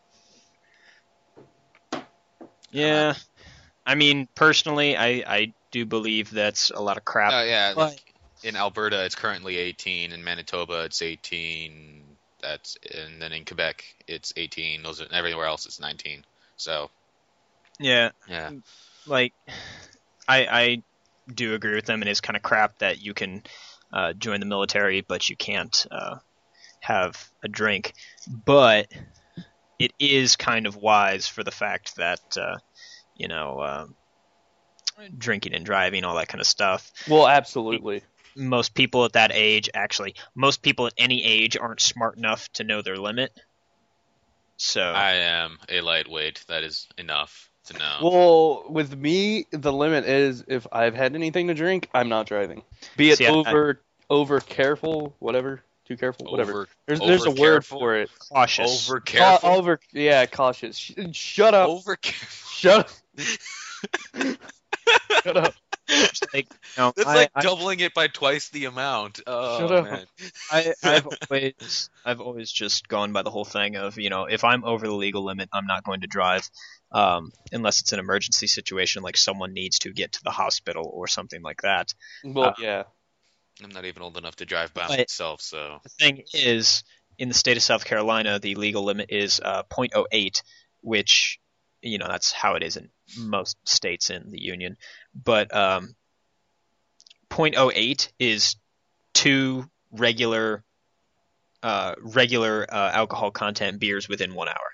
Speaker 1: Yeah. I mean, personally, I, I do believe that's a lot of crap.
Speaker 3: Oh yeah,
Speaker 1: But-
Speaker 3: like, in Alberta it's currently eighteen. In Manitoba it's eighteen. That's and then in Quebec it's eighteen. Those are, everywhere else it's nineteen. So
Speaker 1: yeah.
Speaker 3: yeah,
Speaker 1: Like, I I do agree with them. It is kind of crap that you can uh, join the military, but you can't uh, have a drink. But it is kind of wise for the fact that, uh, you know, uh, drinking and driving, all that kind of stuff.
Speaker 2: Well, absolutely.
Speaker 1: Most people at that age, actually, most people at any age aren't smart enough to know their limit. So,
Speaker 3: I am a lightweight. That is enough to know.
Speaker 2: Well, with me, the limit is if I've had anything to drink, I'm not driving. Be it
Speaker 1: See, I-
Speaker 2: over over careful, whatever, too careful, whatever.
Speaker 3: Over,
Speaker 2: There's there's a
Speaker 3: over
Speaker 2: word
Speaker 3: careful?
Speaker 2: for it.
Speaker 1: cautious.
Speaker 3: over
Speaker 2: Ca-
Speaker 3: careful.
Speaker 2: over, yeah, cautious. Sh- shut up.
Speaker 3: Over careful.
Speaker 2: Shut up. Shut up.
Speaker 1: Like, you know,
Speaker 3: That's
Speaker 1: I-
Speaker 3: like
Speaker 1: I-
Speaker 3: doubling it by twice the amount. Oh
Speaker 2: Shut up.
Speaker 3: man.
Speaker 1: I, I've always, I've always just gone by the whole thing of, you know, if I'm over the legal limit, I'm not going to drive, um, unless it's an emergency situation, like someone needs to get to the hospital or something like that.
Speaker 2: Well,
Speaker 1: Uh,
Speaker 2: yeah.
Speaker 3: I'm not even old enough to drive by
Speaker 1: But-
Speaker 3: myself, so
Speaker 1: The thing is, in the state of South Carolina, the legal limit is uh, point oh eight, which, you know, that's how it is in most states in the union. But um, point oh eight is two regular, uh, regular uh, alcohol content beers within one hour,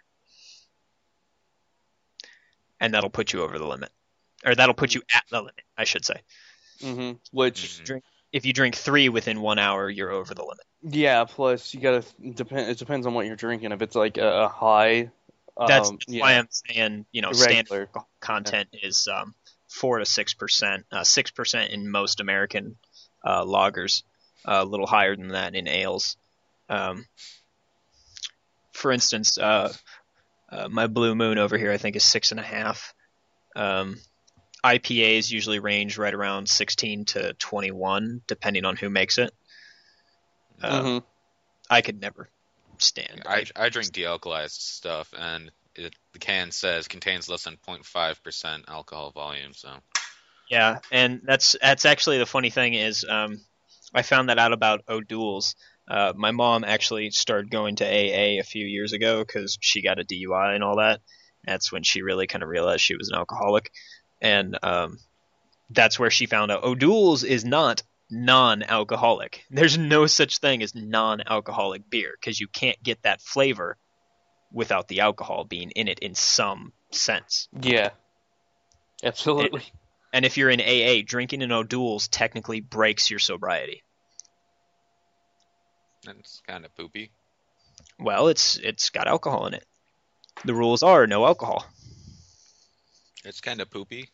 Speaker 1: and that'll put you over the limit, or that'll put you at the limit, I should say.
Speaker 2: hmm Which,
Speaker 3: Mhm.
Speaker 1: Drink if you drink three within one hour, you're over the limit.
Speaker 2: yeah. Plus, you gotta depend. It depends on what you're drinking. If it's like a, a high,
Speaker 1: That's,
Speaker 2: um,
Speaker 1: that's
Speaker 2: yeah,
Speaker 1: why I'm saying, you know, standard
Speaker 2: regular.
Speaker 1: alcohol content is um, four to six percent, uh, six percent in most American uh, lagers, uh, a little higher than that in ales. Um, for instance, uh, uh, my Blue Moon over here, I think, is six and a half. Um, I P As usually range right around sixteen to twenty-one, depending on who makes it. Uh,
Speaker 2: Mhm.
Speaker 1: I could never, standard.
Speaker 3: I I drink dealcoholized stuff, and it, the can says contains less than zero point five percent alcohol volume. So
Speaker 1: Yeah, and that's that's actually the funny thing is um, I found that out about O'Doul's. Uh, my mom actually started going to A A a few years ago because she got a D U I and all that. That's when she really kind of realized she was an alcoholic, and um, that's where she found out O'Doul's is not non-alcoholic. There's no such thing as non-alcoholic beer because you can't get that flavor without the alcohol being in it in some sense.
Speaker 2: Yeah. Absolutely.
Speaker 1: It, and if you're in A A, drinking an O'Doul's technically breaks your sobriety.
Speaker 3: it's kind of poopy.
Speaker 1: Well, it's it's got alcohol in it. The rules are no alcohol.
Speaker 3: It's kind of poopy.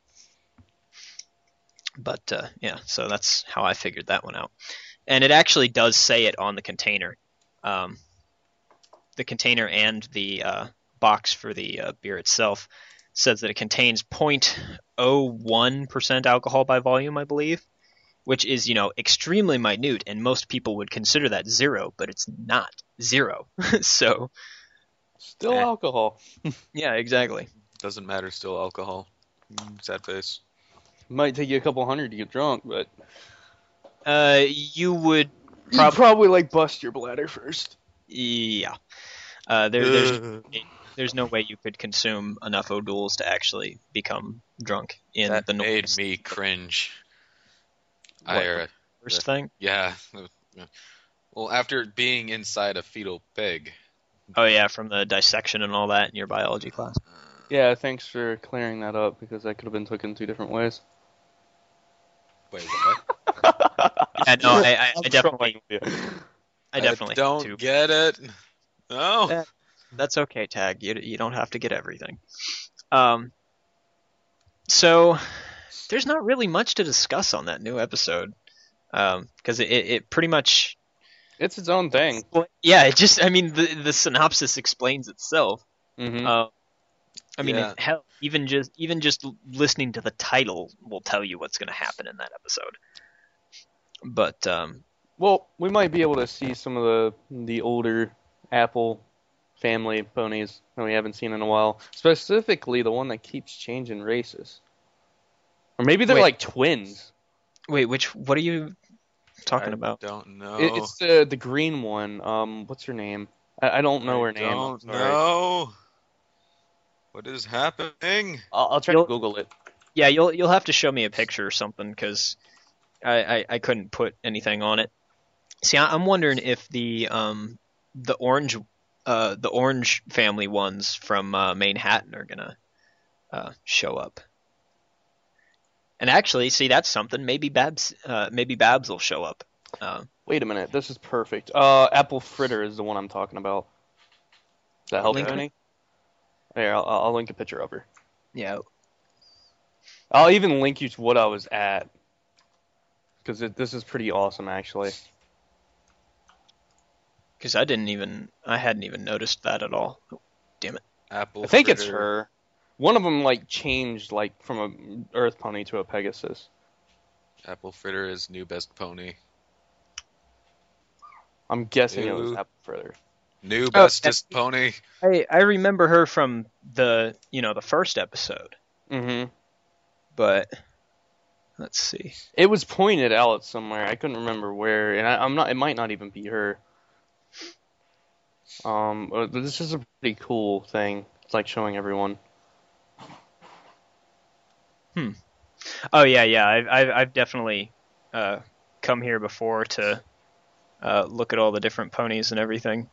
Speaker 1: But uh, yeah, so that's how I figured that one out. And it actually does say it on the container. Um, the container and the uh, box for the uh, beer itself says that it contains zero point zero one percent alcohol by volume, I believe, which is, you know, extremely minute, and most people would consider that zero, but it's not zero. So
Speaker 2: Still
Speaker 1: eh.
Speaker 2: alcohol.
Speaker 1: Yeah, exactly.
Speaker 3: Doesn't matter. Still alcohol. Mm, Sad face.
Speaker 2: Might take you a couple hundred to get drunk, but
Speaker 1: Uh, you would
Speaker 2: you
Speaker 1: prob-
Speaker 2: probably like bust your bladder first.
Speaker 1: yeah. Uh, there, there's there's no way you could consume enough O'Doul's to actually become drunk in
Speaker 3: that
Speaker 1: the
Speaker 3: made
Speaker 1: noise.
Speaker 3: me cringe.
Speaker 1: What,
Speaker 3: I, uh,
Speaker 1: First
Speaker 3: the-
Speaker 1: thing.
Speaker 3: yeah. Well, after being inside a fetal pig.
Speaker 1: Oh yeah, from the dissection and all that in your biology class.
Speaker 2: Yeah, thanks for clearing that up because that could have been taken two different ways.
Speaker 3: Wait, what?
Speaker 1: Yeah, no, I, I,
Speaker 2: I'm
Speaker 1: I definitely,
Speaker 2: trolling you.
Speaker 1: I definitely
Speaker 3: don't
Speaker 1: too.
Speaker 3: get it. No.
Speaker 1: That- That's okay, Tag. You you don't have to get everything. Um. So there's not really much to discuss on that new episode, um, because it, it it pretty much.
Speaker 2: It's its own thing.
Speaker 1: Well, yeah, it just. I mean, the the synopsis explains itself.
Speaker 2: Mm-hmm.
Speaker 1: Uh, I mean,
Speaker 3: Yeah.
Speaker 1: it- hell, even just even just listening to the title will tell you what's going to happen in that episode. But um,
Speaker 2: Well, we might be able to see some of the the older Apple family ponies that we haven't seen in a while. Specifically, the one that keeps changing races. Or maybe they're
Speaker 1: Wait.
Speaker 2: like twins.
Speaker 1: wait, which what are you talking
Speaker 3: I
Speaker 1: about?
Speaker 3: don't know.
Speaker 2: It, it's the the green one. Um, what's her name? I, I don't know
Speaker 3: I
Speaker 2: her name. I'm
Speaker 3: Don't
Speaker 2: sorry.
Speaker 3: know. What is happening?
Speaker 2: I'll, I'll try
Speaker 1: You'll-
Speaker 2: to Google it.
Speaker 1: Yeah, you'll you'll have to show me a picture or something because I, I, I couldn't put anything on it. See, I, I'm wondering if the um the orange uh the orange family ones from uh, Manhattan are gonna uh, show up. And actually, see, that's something. Maybe Babs uh, maybe Babs will show up. Uh,
Speaker 2: Wait a minute. This is perfect. Uh, Apple Fritter is the one I'm talking about. Does that help
Speaker 1: Link
Speaker 2: you
Speaker 1: her?
Speaker 2: any? Here, I'll, I'll link a picture of her.
Speaker 1: yeah,
Speaker 2: I'll even link you to what I was at. Because this is pretty awesome, actually.
Speaker 1: because I didn't even I hadn't even noticed that at all.
Speaker 3: Apple.
Speaker 2: I think it's
Speaker 3: fritter.
Speaker 2: her. One of them like changed like from a Earth pony to a Pegasus.
Speaker 3: Apple Fritter is new best pony.
Speaker 2: I'm guessing it was
Speaker 3: Ew.
Speaker 2: Apple Fritter.
Speaker 3: New
Speaker 1: Oh,
Speaker 3: bestest pony.
Speaker 1: I I remember her from the you know the first episode,
Speaker 2: Mm-hmm.
Speaker 1: but let's see.
Speaker 2: It was pointed out somewhere. I couldn't remember where, and I, I'm not. It might not even be her. Um, but this is a pretty cool thing. It's like showing everyone.
Speaker 1: Oh yeah, yeah. I've I've, I've definitely uh, come here before to uh, look at all the different ponies and everything.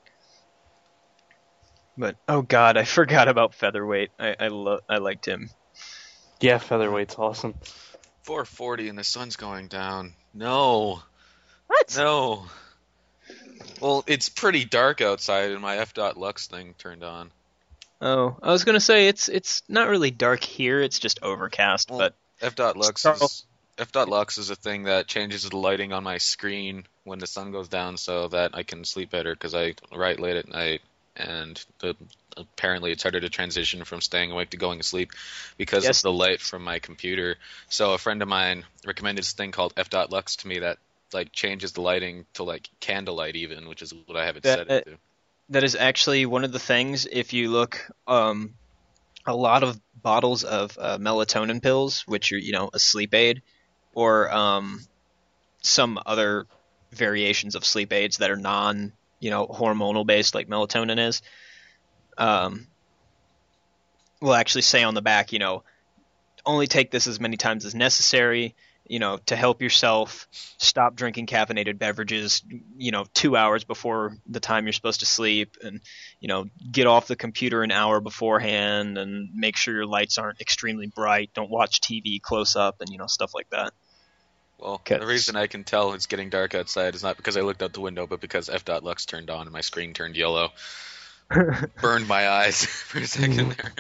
Speaker 1: But oh god, I forgot about Featherweight. I I, lo- I liked him.
Speaker 2: Yeah, featherweight's awesome.
Speaker 3: four forty and the sun's going down. No.
Speaker 1: What?
Speaker 3: No. Well, it's pretty dark outside and my F. Lux thing turned on.
Speaker 1: Oh, I was gonna say it's it's not really dark here. It's just overcast.
Speaker 3: Well,
Speaker 1: but
Speaker 3: F. Lux
Speaker 1: Charles-
Speaker 3: is F. Lux is a thing that changes the lighting on my screen when the sun goes down so that I can sleep better because I write late at night and the, apparently it's harder to transition from staying awake to going to sleep because
Speaker 1: Yes.
Speaker 3: of the light from my computer. So a friend of mine recommended this thing called F. Lux to me that like changes the lighting to like candlelight even, which is what I have it
Speaker 1: That-
Speaker 3: set it to.
Speaker 1: that is actually one of the things. If you look, um, a lot of bottles of uh, melatonin pills, which are you know a sleep aid, or um, some other variations of sleep aids that are non you know hormonal based, like melatonin is, um, will actually say on the back, you know, only take this as many times as necessary, you know, to help yourself stop drinking caffeinated beverages, you know, two hours before the time you're supposed to sleep, and, you know, get off the computer an hour beforehand, and make sure your lights aren't extremely bright. Don't watch T V close up, and, you know, stuff like that.
Speaker 3: Well,
Speaker 1: 'Cause-
Speaker 3: the reason I can tell it's getting dark outside is not because I looked out the window, but because F dot Lux turned on and my screen turned yellow. Burned my eyes for a second there.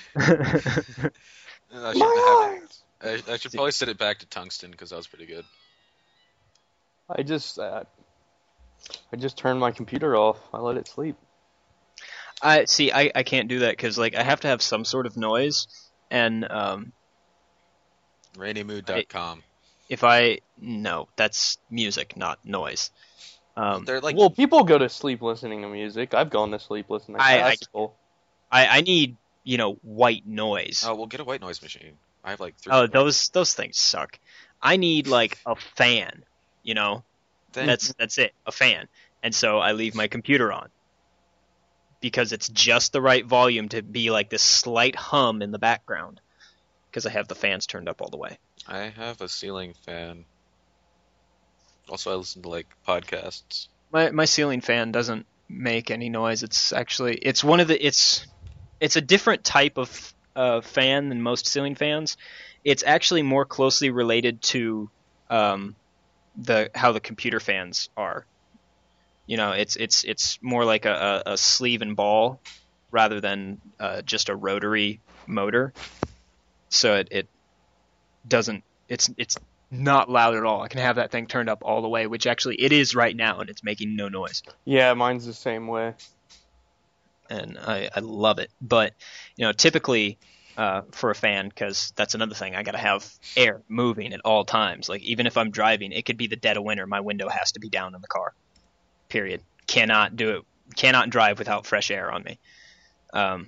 Speaker 3: I shouldn't
Speaker 2: My
Speaker 3: have-
Speaker 2: eyes!
Speaker 3: I, I should probably set it back to tungsten because that was pretty good.
Speaker 2: I just uh, I just turned my computer off. I let it sleep.
Speaker 1: I see. I, I can't do that because like I have to have some sort of noise, and um,
Speaker 3: rainy mood dot com.
Speaker 1: if I no, that's music, not noise. Um,
Speaker 3: They're like
Speaker 2: Well, people go to sleep listening to music. I've gone to sleep listening to
Speaker 1: I- I-
Speaker 2: classical.
Speaker 1: I, I need you know white noise.
Speaker 3: oh, we'll get a white noise machine. I have like three.
Speaker 1: Oh, those those things suck. I need like a fan, you know.
Speaker 3: Then-
Speaker 1: That's that's it, a fan. And so I leave my computer on because it's just the right volume to be like this slight hum in the background because I have the fans turned up all the way.
Speaker 3: I have a ceiling fan. Also, I listen to like podcasts.
Speaker 1: My my ceiling fan doesn't make any noise. It's actually it's one of the it's it's a different type of uh, fan than most ceiling fans. It's actually more closely related to um, the how the computer fans are. You know, it's it's it's more like a, a, a sleeve and ball rather than uh, just a rotary motor. So it, it doesn't it's it's not loud at all. I can have that thing turned up all the way, which actually it is right now, and it's making no noise.
Speaker 2: Yeah, mine's the same way.
Speaker 1: And I, I love it. But you know, typically uh, for a fan, because that's another thing, I got to have air moving at all times. Like even if I'm driving, it could be the dead of winter, my window has to be down in the car. Period. Cannot do it. Cannot drive without fresh air on me. Um,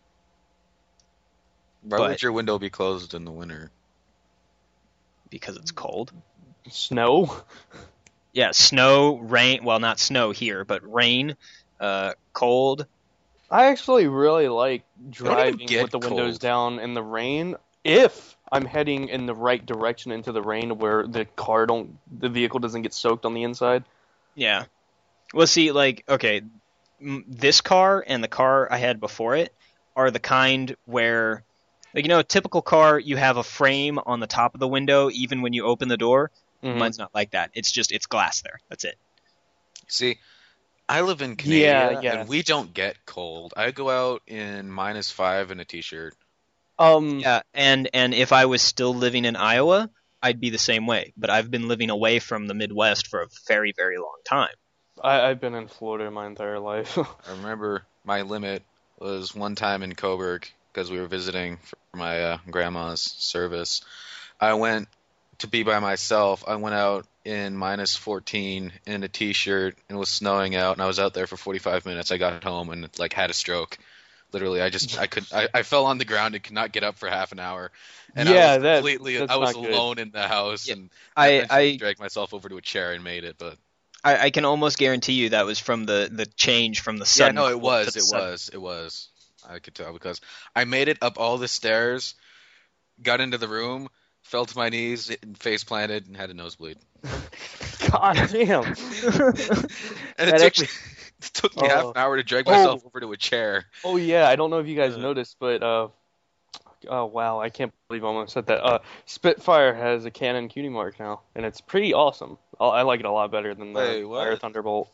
Speaker 3: Why
Speaker 1: But-
Speaker 3: would your window be closed in the winter?
Speaker 1: because it's cold.
Speaker 2: Snow?
Speaker 1: Yeah, snow, rain. Well, not snow here, but rain, uh, cold.
Speaker 2: I actually really like
Speaker 3: even
Speaker 2: driving
Speaker 3: get
Speaker 2: with the windows
Speaker 3: cold.
Speaker 2: down in the rain if I'm heading in the right direction into the rain where the car don't the vehicle doesn't get soaked on the inside.
Speaker 1: Yeah. Well, see, like, okay, m- this car and the car I had before it are the kind where, like, you know, a typical car, you have a frame on the top of the window even when you open the door.
Speaker 2: Mhm.
Speaker 1: Mine's not like that. It's just, it's glass there. That's it.
Speaker 3: See, I live in Canada,
Speaker 2: Yeah, yeah.
Speaker 3: and we don't get cold. I go out in minus five in a t-shirt.
Speaker 2: Um
Speaker 1: Yeah, and, and if I was still living in Iowa, I'd be the same way. But I've been living away from the Midwest for a very, very long time.
Speaker 2: I, I've been in Florida my entire life.
Speaker 3: I remember my limit was one time in Coburg because we were visiting for my uh, grandma's service. I went to be by myself. I went out in minus fourteen in a t-shirt, and it was snowing out, and I was out there for forty-five minutes. I got home and like had a stroke. Literally, I just I could I, I fell on the ground and could not get up for half an hour. And
Speaker 2: Yeah,
Speaker 3: I was
Speaker 2: that-
Speaker 3: completely
Speaker 2: that's
Speaker 3: I was
Speaker 2: not good.
Speaker 3: alone in the house,
Speaker 1: Yeah,
Speaker 3: and
Speaker 1: I,
Speaker 3: eventually
Speaker 1: I,
Speaker 3: dragged myself over to a chair and made it. But
Speaker 1: I, I can almost guarantee you that was from the, the change from the
Speaker 3: yeah,
Speaker 1: sudden
Speaker 3: no, it
Speaker 1: cold
Speaker 3: was,
Speaker 1: to the
Speaker 3: it
Speaker 1: sudden-
Speaker 3: was, it was. I could tell because I made it up all the stairs, got into the room, fell to my knees, and face planted, and had a nosebleed.
Speaker 2: God damn.
Speaker 3: And it
Speaker 1: That
Speaker 3: took
Speaker 1: actually-
Speaker 3: me, it took me half
Speaker 2: Oh.
Speaker 3: an hour to drag myself
Speaker 2: Oh.
Speaker 3: over to a chair.
Speaker 2: Oh yeah, I don't know if you guys
Speaker 3: Uh.
Speaker 2: noticed, but uh, oh wow, I can't believe I almost said that. Uh, Spitfire has a Canon Cutie Mark now, and it's pretty awesome. I I like it a lot better than the
Speaker 3: Wait, what?
Speaker 2: Fire Thunderbolt.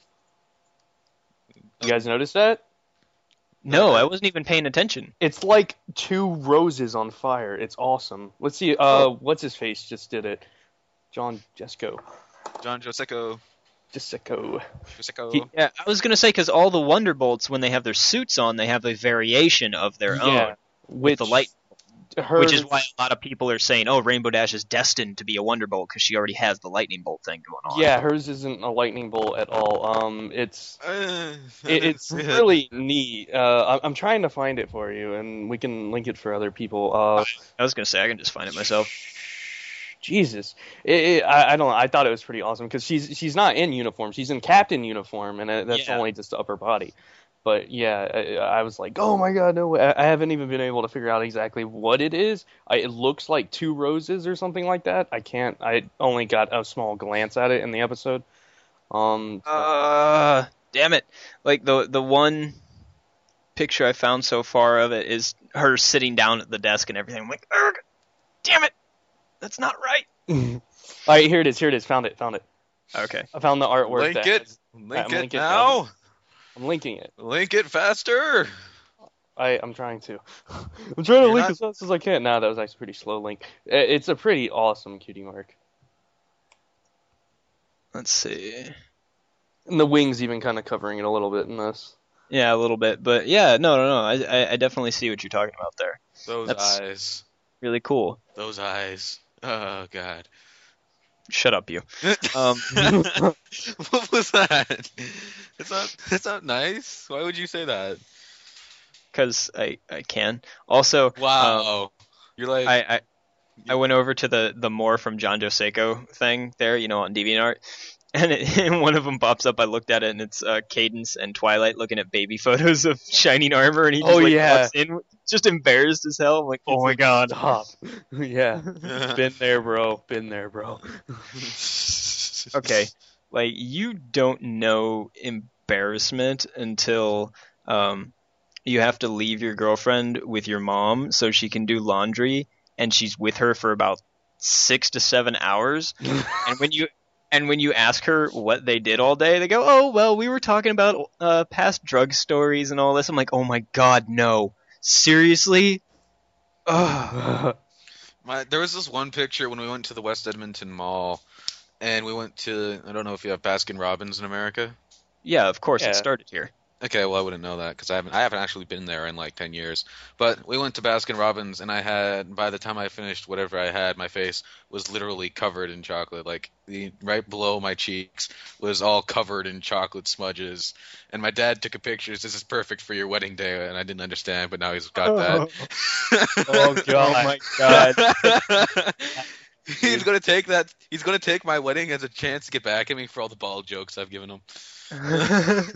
Speaker 2: You guys notice that?
Speaker 1: No, I wasn't even paying attention.
Speaker 2: It's like two roses on fire. It's awesome. Let's see. Uh, what's his face just did it? John Jesco.
Speaker 3: John Josico,
Speaker 2: Jessico.
Speaker 3: Josico.
Speaker 1: He- yeah, I was gonna say because all the Wonderbolts, when they have their suits on, they have a variation of their
Speaker 2: Yeah.
Speaker 1: own with
Speaker 2: Which
Speaker 1: the light.
Speaker 2: hers,
Speaker 1: Which is why a lot of people are saying, "Oh, Rainbow Dash is destined to be a Wonderbolt because she already has the Lightning Bolt thing going on."
Speaker 2: yeah, hers isn't a lightning bolt at all. Um, it's
Speaker 3: Uh, I
Speaker 2: it,
Speaker 3: didn't
Speaker 2: it's
Speaker 3: see it.
Speaker 2: really neat. Uh, I'm I'm trying to find it for you, and we can link it for other people. Uh,
Speaker 1: I was gonna say I can just find it myself.
Speaker 2: Jesus, it, it, I, I don't know. I thought it was pretty awesome because she's she's not in uniform. She's in captain uniform, and uh, that's
Speaker 1: Yeah.
Speaker 2: only just the upper body. But yeah, I, I was like, oh my god, no way. I, I haven't even been able to figure out exactly what it is. I, it looks like two roses or something like that. I can't. I only got a small glance at it in the episode. Um, so-
Speaker 1: Uh, damn it! Like the the one picture I found so far of it is her sitting down at the desk and everything. I'm like, Urgh, damn it, that's not right.
Speaker 2: all right, here it is. Here it is. Found it. Found it.
Speaker 1: Okay.
Speaker 2: I found the artwork.
Speaker 3: Link
Speaker 2: that
Speaker 3: it.
Speaker 2: has-
Speaker 3: Link
Speaker 2: I'm
Speaker 3: it
Speaker 2: linking it
Speaker 3: now.
Speaker 2: I'm linking it.
Speaker 3: Link it faster.
Speaker 2: I, I'm trying to. I'm trying to
Speaker 3: You're
Speaker 2: link
Speaker 3: not-
Speaker 2: as fast as I can. Nah, that was actually a pretty slow link. I- It's a pretty awesome cutie mark.
Speaker 1: Let's see.
Speaker 2: And the wings even kind of covering it a little bit in this.
Speaker 1: Yeah, a little bit, but yeah, no, no, no. I I, I definitely see what you're talking about there.
Speaker 3: Those
Speaker 1: That's-
Speaker 3: eyes.
Speaker 1: Really cool.
Speaker 3: Those eyes. Oh god.
Speaker 1: Shut up, you. Um,
Speaker 3: What was that? It's not. It's not nice. Why would you say that?
Speaker 1: Because I I can. Also,
Speaker 3: Wow.
Speaker 1: um,
Speaker 3: You're like.
Speaker 1: I, I I went over to the the more from John Joe Seiko thing there, you know, on DeviantArt, and, it, and one of them pops up. I looked at it, and it's uh, Cadence and Twilight looking at baby photos of shining armor, and he just
Speaker 2: Oh,
Speaker 1: like
Speaker 2: yeah.
Speaker 1: walks in, just embarrassed as hell. I'm like, oh my god.
Speaker 2: Stop. Yeah. Been there, bro. Been there, bro.
Speaker 1: Okay, like you don't know embarrassment until um you have to leave your girlfriend with your mom so she can do laundry, and she's with her for about six to seven hours. And when you and when you ask her what they did all day, they go, "Oh well, we were talking about uh, past drug stories and all this." I'm like, "Oh my god, no, seriously." Ugh.
Speaker 3: My, there was this one picture when we went to the West Edmonton Mall, and we went to. I don't know if you have Baskin Robbins in America.
Speaker 1: Yeah, of course
Speaker 2: Yeah.
Speaker 1: it started here.
Speaker 3: Okay, well I wouldn't know that because I haven't I haven't actually been there in like ten years. But we went to Baskin Robbins, and I had by the time I finished whatever I had, my face was literally covered in chocolate. Like the right below my cheeks was all covered in chocolate smudges. And my dad took a picture. This is perfect for your wedding day, and I didn't understand, but now he's got that.
Speaker 2: Oh, God.
Speaker 1: Oh my god.
Speaker 3: He's gonna take that. He's gonna take my wedding as a chance to get back at me for all the bald jokes I've given him. I'm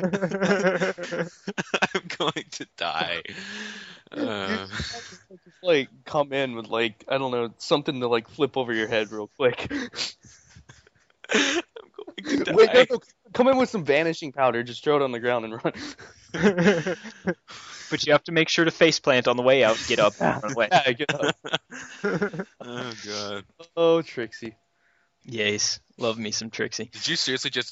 Speaker 3: going to die. Uh,
Speaker 2: Just like come in with like I don't know something to like flip over your head real quick.
Speaker 3: I'm going to die.
Speaker 2: Wait, no, no, come in with some vanishing powder. Just throw it on the ground and run.
Speaker 1: But you have to make sure to face plant on the way out. Get up. Run away.
Speaker 2: Yeah, get up.
Speaker 3: Oh god.
Speaker 2: Oh, Trixie.
Speaker 1: Yes, love me some Trixie.
Speaker 3: Did you seriously just?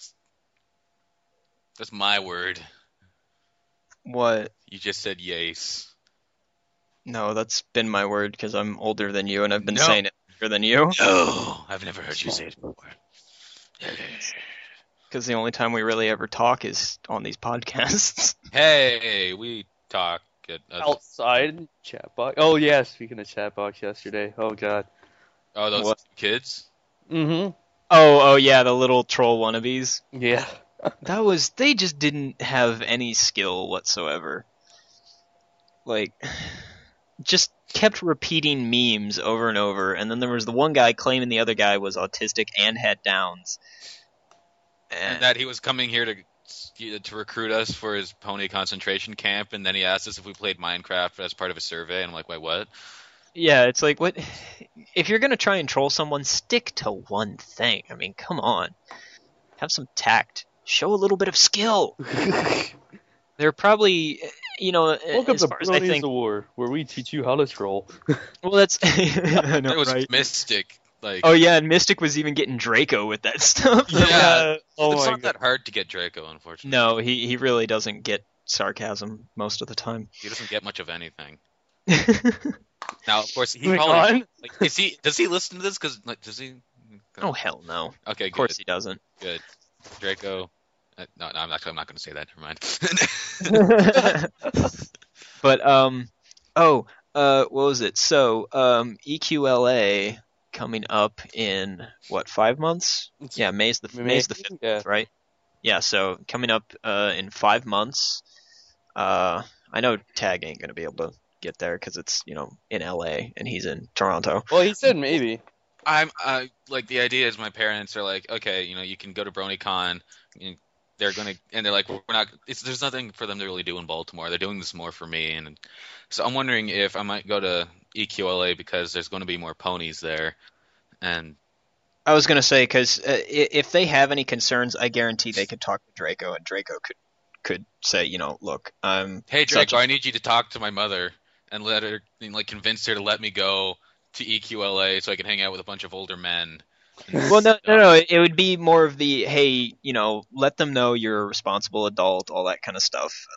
Speaker 3: That's my word.
Speaker 1: What?
Speaker 3: You just said yes.
Speaker 1: No, that's been my word because I'm older than you and I've been
Speaker 3: No.
Speaker 1: saying it longer than you.
Speaker 3: No, I've never heard you say it before.
Speaker 1: Because the only time we really ever talk is on these podcasts.
Speaker 3: Hey, we talk at other-
Speaker 2: Outside chat box. Oh yeah, speaking of chat box yesterday. Oh god.
Speaker 3: Oh, those
Speaker 1: What?
Speaker 3: kids.
Speaker 2: Mm-hmm.
Speaker 1: Oh, oh yeah, the little troll wannabes.
Speaker 2: Yeah.
Speaker 1: That was they just didn't have any skill whatsoever. Like, just kept repeating memes over and over, and then there was the one guy claiming the other guy was autistic and had Downs.
Speaker 3: And that he was coming here to to recruit us for his pony concentration camp, and then he asked us if we played Minecraft as part of a survey, and I'm like, wait, what?
Speaker 1: Yeah, it's like, what? If you're gonna try and troll someone, stick to one thing. I mean, come on, have some tact. Show a little bit of skill. They're probably, you know,
Speaker 2: Welcome
Speaker 1: as
Speaker 2: to
Speaker 1: far as I
Speaker 2: Bronies
Speaker 1: think.
Speaker 2: of War, where we teach you how to troll.
Speaker 1: Well, that's. I know,
Speaker 3: It was
Speaker 1: right?
Speaker 3: Mystic. Like,
Speaker 1: Oh yeah, and Mystic was even getting Draco with that stuff.
Speaker 3: Yeah.
Speaker 2: Oh
Speaker 3: it's
Speaker 2: my
Speaker 3: not
Speaker 2: god.
Speaker 3: that hard to get Draco, unfortunately.
Speaker 1: No, he he really doesn't get sarcasm most of the time.
Speaker 3: He doesn't get much of anything.
Speaker 1: Oh
Speaker 3: Now, of course, he
Speaker 2: Moving
Speaker 3: probably
Speaker 2: on.
Speaker 3: like, is he does he listen to this? Because like, does he?
Speaker 1: Oh, hell no!
Speaker 3: Okay,
Speaker 1: Of course
Speaker 3: good,
Speaker 1: he doesn't.
Speaker 3: good. Draco. Uh, no, no, I'm actually I'm not going to say that. Never mind.
Speaker 1: But um, oh, Uh, what was it? So, um, E Q L A coming up in what, five months?
Speaker 2: It's
Speaker 1: Yeah, May's the
Speaker 2: May-
Speaker 1: May's the fifth
Speaker 2: yeah.
Speaker 1: month, right? Yeah, so coming up uh in five months. Uh, I know Tag ain't gonna be able to get there because it's you know in L A and he's in Toronto.
Speaker 2: Well, he said maybe.
Speaker 3: I'm I like the idea is my parents are like, okay, you know, you can go to BronyCon. And they're gonna and they're like, we're not. It's there's nothing for them to really do in Baltimore. They're doing this more for me, and so I'm wondering if I might go to E Q L A because there's going to be more ponies there, and
Speaker 1: I was gonna say because uh, i- if they have any concerns, I guarantee they could talk to Draco, and Draco could could say, you know, look, I'm
Speaker 3: hey
Speaker 1: such
Speaker 3: Draco,
Speaker 1: a
Speaker 3: I need you to talk to my mother and let her and, like convince her to let me go to E Q L A so I can hang out with a bunch of older men. and
Speaker 1: well, no, no,
Speaker 3: stuff.
Speaker 1: no. It it would be more of the hey, you know, let them know you're a responsible adult, all that kind of stuff.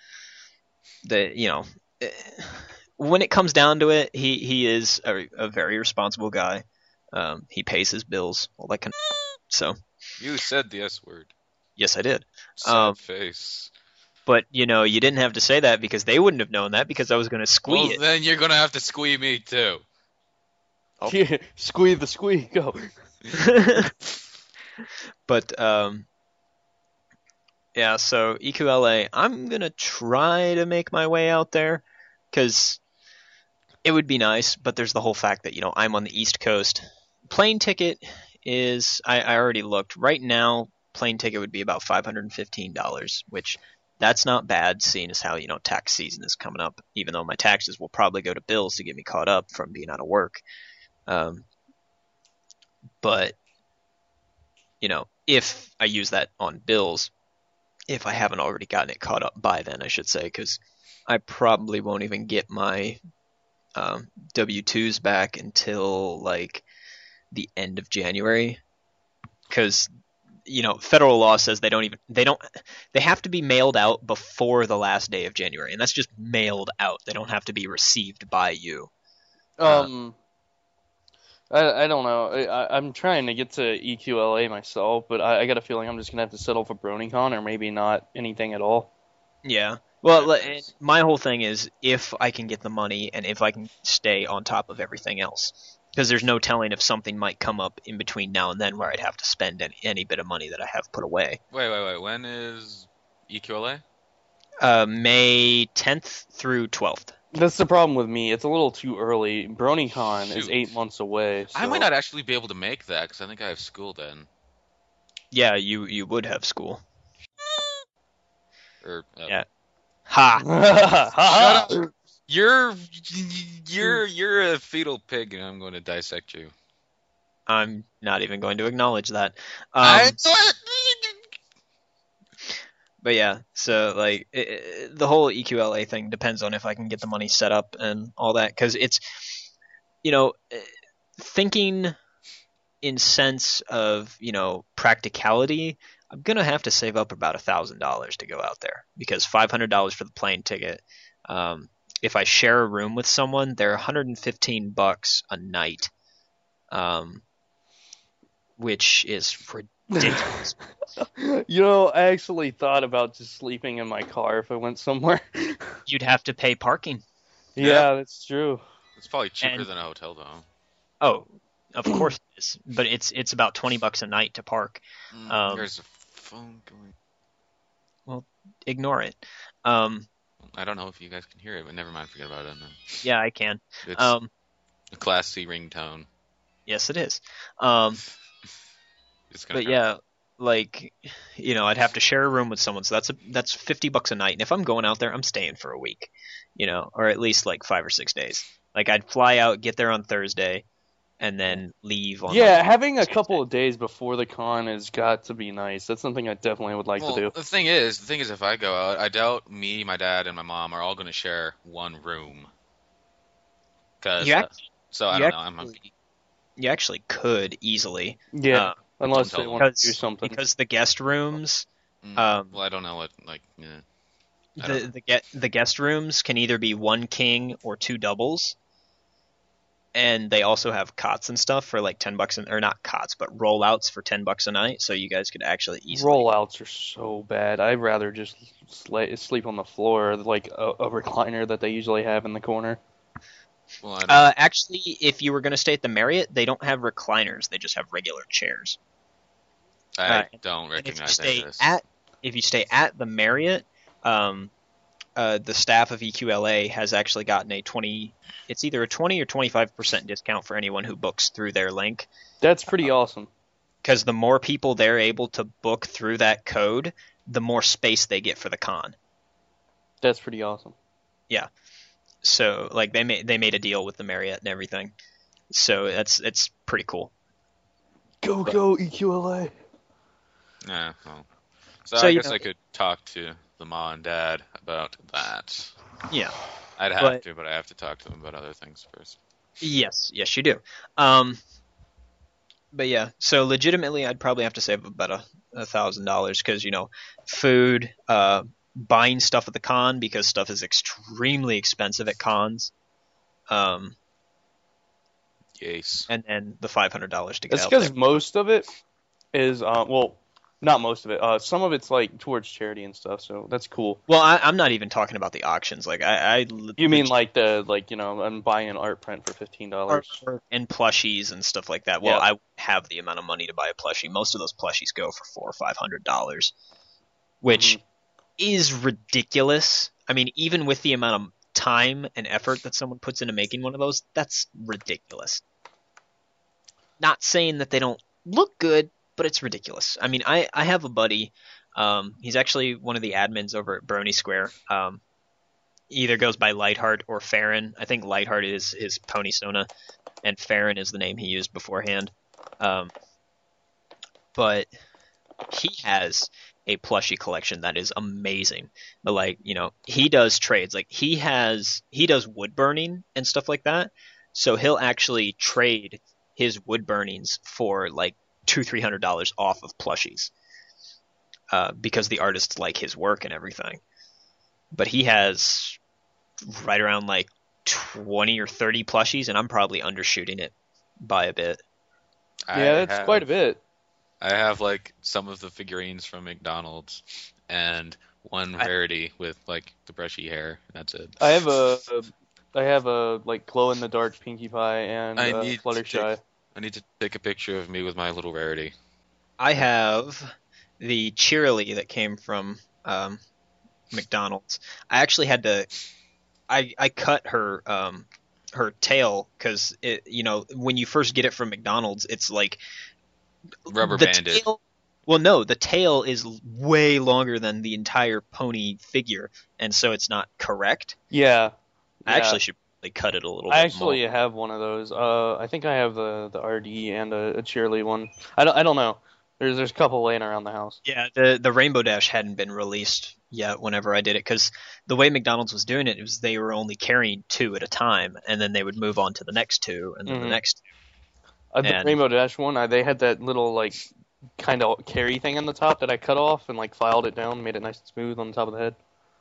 Speaker 1: That you know, eh, when it comes down to it, he he is a, a very responsible guy. Um, he pays his bills, all that kind of. So
Speaker 3: You said the S word.
Speaker 1: yes, I did.
Speaker 3: Sad
Speaker 1: Um,
Speaker 3: face.
Speaker 1: but you know, you didn't have to say that because they wouldn't have known that because I was going to
Speaker 3: Well,
Speaker 1: squee
Speaker 3: then you're gonna have to squee me too.
Speaker 1: Oh.
Speaker 2: Yeah, squeeze the squeeze. Go.
Speaker 1: it. But um, yeah, so E Q L A, I'm gonna try to make my way out there because it would be nice. But there's the whole fact that you know I'm on the East Coast. Plane ticket is I, I already looked right now. Plane ticket would be about five hundred fifteen dollars, which that's not bad, seeing as how you know tax season is coming up. Even though my taxes will probably go to bills to get me caught up from being out of work. Um, but you know, if I use that on bills, if I haven't already gotten it caught up by then, I should say, because I probably won't even get my um, W twos back until like the end of January, because you know federal law says they don't even they don't they have to be mailed out before the last day of January, and that's just mailed out. They don't have to be received by you. Uh,
Speaker 2: Um, I I don't know. I, I- I'm trying to get to E Q L A myself, but I, I got a feeling I'm just gonna have to settle for BronyCon or maybe not anything at all.
Speaker 1: Yeah. Well,
Speaker 3: That
Speaker 1: li-
Speaker 3: is-
Speaker 1: my whole thing is if I can get the money and if I can stay on top of everything else. Because there's no telling if something might come up in between now and then where I'd have to spend any, any bit of money that I have put away.
Speaker 3: Wait, wait, wait. When is E Q L A?
Speaker 1: Uh, May tenth through twelfth.
Speaker 2: That's the problem with me. It's a little too early. BronyCon is
Speaker 3: Shoot.
Speaker 2: eight months away.
Speaker 3: I
Speaker 2: so-
Speaker 3: might not actually be able to make that because I think I have school then.
Speaker 1: Yeah, you, you would have school.
Speaker 3: Or uh,
Speaker 1: Yeah. Ha!
Speaker 2: Shut
Speaker 3: up. You're you're you're a fetal pig, and I'm going to dissect you.
Speaker 1: I'm not even going to acknowledge that.
Speaker 3: I
Speaker 1: Um, But yeah, so like it, it- the whole E Q L A thing depends on if I can get the money set up and all that, because it's, you know, eh, thinking in sense of you know practicality, I'm gonna have to save up about a thousand dollars to go out there because five hundred dollars for the plane ticket. Um, if I share a room with someone, they're one hundred fifteen bucks a night, um, which is ridiculous.
Speaker 2: You know, I actually thought about just sleeping in my car if I went somewhere.
Speaker 1: You'd have to pay parking.
Speaker 2: Yeah, that's true.
Speaker 3: It's probably cheaper
Speaker 1: And-
Speaker 3: than a hotel though.
Speaker 1: Oh, of course it is, but it's it's about twenty bucks a night to park.
Speaker 3: Mm,
Speaker 1: Um,
Speaker 3: There's a phone going.
Speaker 1: Ignore it. Um,
Speaker 3: I don't know if you guys can hear it, but never mind. Forget about it. Then.
Speaker 1: yeah, I can.
Speaker 3: It's
Speaker 1: Um,
Speaker 3: a Class C ringtone.
Speaker 1: yes, it is. Um,
Speaker 3: It's gonna
Speaker 1: but
Speaker 3: come.
Speaker 1: yeah, like you know, I'd have to share a room with someone, so that's a that's fifty bucks a night. And if I'm going out there, I'm staying for a week, you know, or at least like five or six days. Like I'd fly out, get there on Thursday, and then leave on.
Speaker 2: Yeah,
Speaker 1: like,
Speaker 2: having a
Speaker 1: Tuesday.
Speaker 2: couple of days before the con has got to be nice. That's something I definitely would like
Speaker 3: Well,
Speaker 2: to do.
Speaker 3: the thing is, the thing is, if I go out, I doubt me, my dad, and my mom are all going to share one room. Cause,
Speaker 1: You
Speaker 3: uh,
Speaker 1: actually,
Speaker 3: so I
Speaker 1: you
Speaker 3: don't know. I'm,
Speaker 1: actually- you actually could easily.
Speaker 2: Yeah,
Speaker 1: uh,
Speaker 2: unless
Speaker 3: don't
Speaker 2: they
Speaker 3: tell
Speaker 2: want to
Speaker 1: because
Speaker 2: do something.
Speaker 1: because the guest rooms.
Speaker 3: mm,
Speaker 1: Um,
Speaker 3: well, I don't know what like. Yeah. I
Speaker 1: the
Speaker 3: don't-
Speaker 1: the get the guest rooms can either be one king or two doubles, and they also have cots and stuff for like ten bucks, an, or not cots, but rollouts for ten bucks a night. So you guys could actually easily.
Speaker 2: Rollouts are so bad. I'd rather just sla- sleep on the floor, like a, a recliner that they usually have in the corner.
Speaker 3: Well, I don't.
Speaker 1: Uh, actually, if you were going to stay at the Marriott, they don't have recliners. They just have regular chairs.
Speaker 3: I
Speaker 1: uh,
Speaker 3: don't
Speaker 1: And if you
Speaker 3: recognize
Speaker 1: stay
Speaker 3: this.
Speaker 1: at if you stay at the Marriott, um, uh, the staff of E Q L A has actually gotten a twenty. It's either a twenty or twenty-five percent discount for anyone who books through their link.
Speaker 2: That's pretty awesome.
Speaker 1: Because the more people they're able to book through that code, the more space they get for the con.
Speaker 2: That's pretty awesome.
Speaker 1: So like they made they made a deal with the Marriott and everything. So that's it's pretty cool.
Speaker 2: Go go E Q L A.
Speaker 3: Yeah. Well. So,
Speaker 1: So,
Speaker 3: I
Speaker 1: you
Speaker 3: guess
Speaker 1: know-
Speaker 3: I could talk to the mom and dad about that.
Speaker 1: Yeah.
Speaker 3: I'd have
Speaker 1: But-
Speaker 3: to, but I have to talk to them about other things first.
Speaker 1: Yes, yes you do. Um, but yeah, so legitimately, I'd probably have to save about a a thousand dollars because you know, food, uh, buying stuff at the con because stuff is extremely expensive at cons. Um,
Speaker 3: Yes.
Speaker 1: and then the five hundred dollars to get
Speaker 2: That's
Speaker 1: out
Speaker 2: because
Speaker 1: there.
Speaker 2: most of it is, uh, well, not most of it. Uh, some of it's like towards charity and stuff, so that's cool.
Speaker 1: Well, I, I'm not even talking about the auctions. Like I, I
Speaker 2: You mean like the like you know I'm buying an art print for fifteen dollars?
Speaker 1: artwork and plushies and stuff like that. Well,
Speaker 2: Yeah.
Speaker 1: I have the amount of money to buy a plushie. Most of those plushies go for four or five hundred dollars, which
Speaker 2: Mhm.
Speaker 1: is ridiculous. I mean, even with the amount of time and effort that someone puts into making one of those, that's ridiculous. Not saying that they don't look good, but it's ridiculous. I mean, I, I have a buddy. Um, he's actually one of the admins over at Brony Square. Um, either goes by Lightheart or Farron. I think Lightheart is his pony Sona, and Farron is the name he used beforehand. Um, but he has a plushie collection that is amazing. But like, you know, he does trades. Like he has he does wood burning and stuff like that. So he'll actually trade his wood burnings for like two, three hundred dollars off of plushies. Uh, because the artists like his work and everything. But he has right around like twenty or thirty plushies, and I'm probably undershooting it by a bit.
Speaker 3: I
Speaker 2: Yeah, that's
Speaker 3: have,
Speaker 2: quite a bit.
Speaker 3: I have like some of the figurines from McDonald's and one
Speaker 1: I-
Speaker 3: rarity with like the brushy hair. That's it.
Speaker 2: I have a, I have a like glow in the dark Pinkie Pie and
Speaker 3: I
Speaker 2: uh,
Speaker 3: need to
Speaker 2: Fluttershy.
Speaker 3: I need to take a picture of me with my little rarity.
Speaker 1: I have the Cheerilee that came from um, McDonald's. I actually had to. I I cut her um her tail because it you know when you first get it from McDonald's it's like
Speaker 3: Rubber
Speaker 1: the
Speaker 3: banded.
Speaker 1: tail- well, no, the tail is way longer than the entire pony figure, and so it's not correct.
Speaker 2: Yeah.
Speaker 1: I
Speaker 2: yeah.
Speaker 1: actually should probably cut it a little
Speaker 2: I
Speaker 1: bit
Speaker 2: actually
Speaker 1: more.
Speaker 2: have one of those. Uh, I think I have the the R D and a, a Cheerly one. I don't I don't know. There's there's a couple laying around the house.
Speaker 1: Yeah, the the Rainbow Dash hadn't been released yet whenever I did it because the way McDonald's was doing it, it was they were only carrying two at a time, and then they would move on to the next two, and then
Speaker 2: Mhm.
Speaker 1: the next.
Speaker 2: Uh, the
Speaker 1: And-
Speaker 2: Rainbow Dash one, I, they had that little like kind of carry thing on the top that I cut off and like filed it down, made it nice and smooth on the top of the head.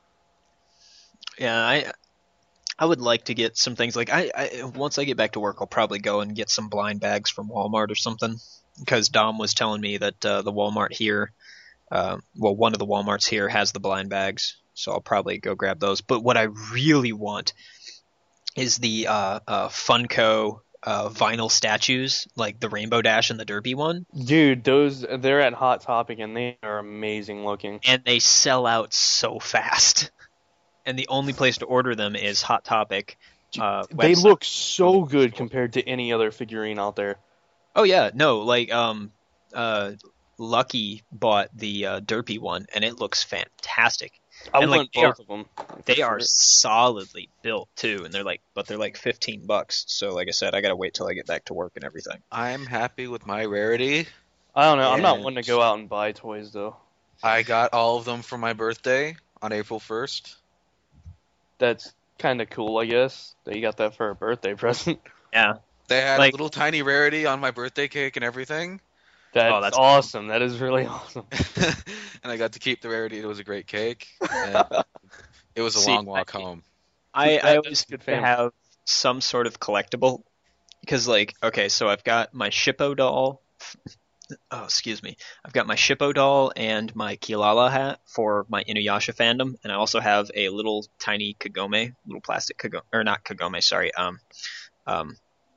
Speaker 1: Yeah, I I would like to get some things like I, I once I get back to work, I'll probably go and get some blind bags from Walmart or something because Dom was telling me that uh, the Walmart here, uh, well, one of the Walmarts here has the blind bags, so I'll probably go grab those. But what I really want is the uh, uh, Funko uh, vinyl statues, like the Rainbow Dash and the Derpy one,
Speaker 2: Dude, those they're at Hot Topic and they are amazing looking.
Speaker 1: and they sell out so fast. And the only place to order them is Hot Topic. Uh,
Speaker 2: They
Speaker 1: website.
Speaker 2: look so good compared to any other figurine out there.
Speaker 1: Oh yeah, no, like um, uh, Lucky bought the uh, Derpy one, and it looks fantastic.
Speaker 2: I
Speaker 1: And, like,
Speaker 2: want
Speaker 1: they
Speaker 2: both
Speaker 1: are-
Speaker 2: of them.
Speaker 1: They are solidly built too, and they're like, but they're like fifteen bucks. So like I said, I gotta wait till I get back to work and everything.
Speaker 3: I'm happy with my rarity.
Speaker 2: I don't know. I'm not
Speaker 3: And-
Speaker 2: one to go out and buy toys though.
Speaker 3: I got all of them for my birthday on April first.
Speaker 2: That's kind of cool, I guess. That you got that for a birthday present.
Speaker 1: Yeah,
Speaker 3: They had
Speaker 1: Like-
Speaker 3: a little tiny rarity on my birthday cake and everything.
Speaker 2: That's,
Speaker 1: Oh, that's
Speaker 2: awesome. That is really awesome.
Speaker 3: And I got to keep the rarity. It was a great cake. And it was a
Speaker 1: See,
Speaker 3: long walk
Speaker 1: I-
Speaker 3: home.
Speaker 1: I,
Speaker 2: That-
Speaker 1: I
Speaker 2: that's
Speaker 1: always
Speaker 2: good
Speaker 1: need to
Speaker 2: family.
Speaker 1: have some sort of collectible because like okay, so I've got my Shippo doll, oh, excuse me. I've got my Shippo doll and my Kilala hat for my Inuyasha fandom, and I also have a little tiny Kagome, little plastic Kagome, or not Kagome, sorry. Um, um,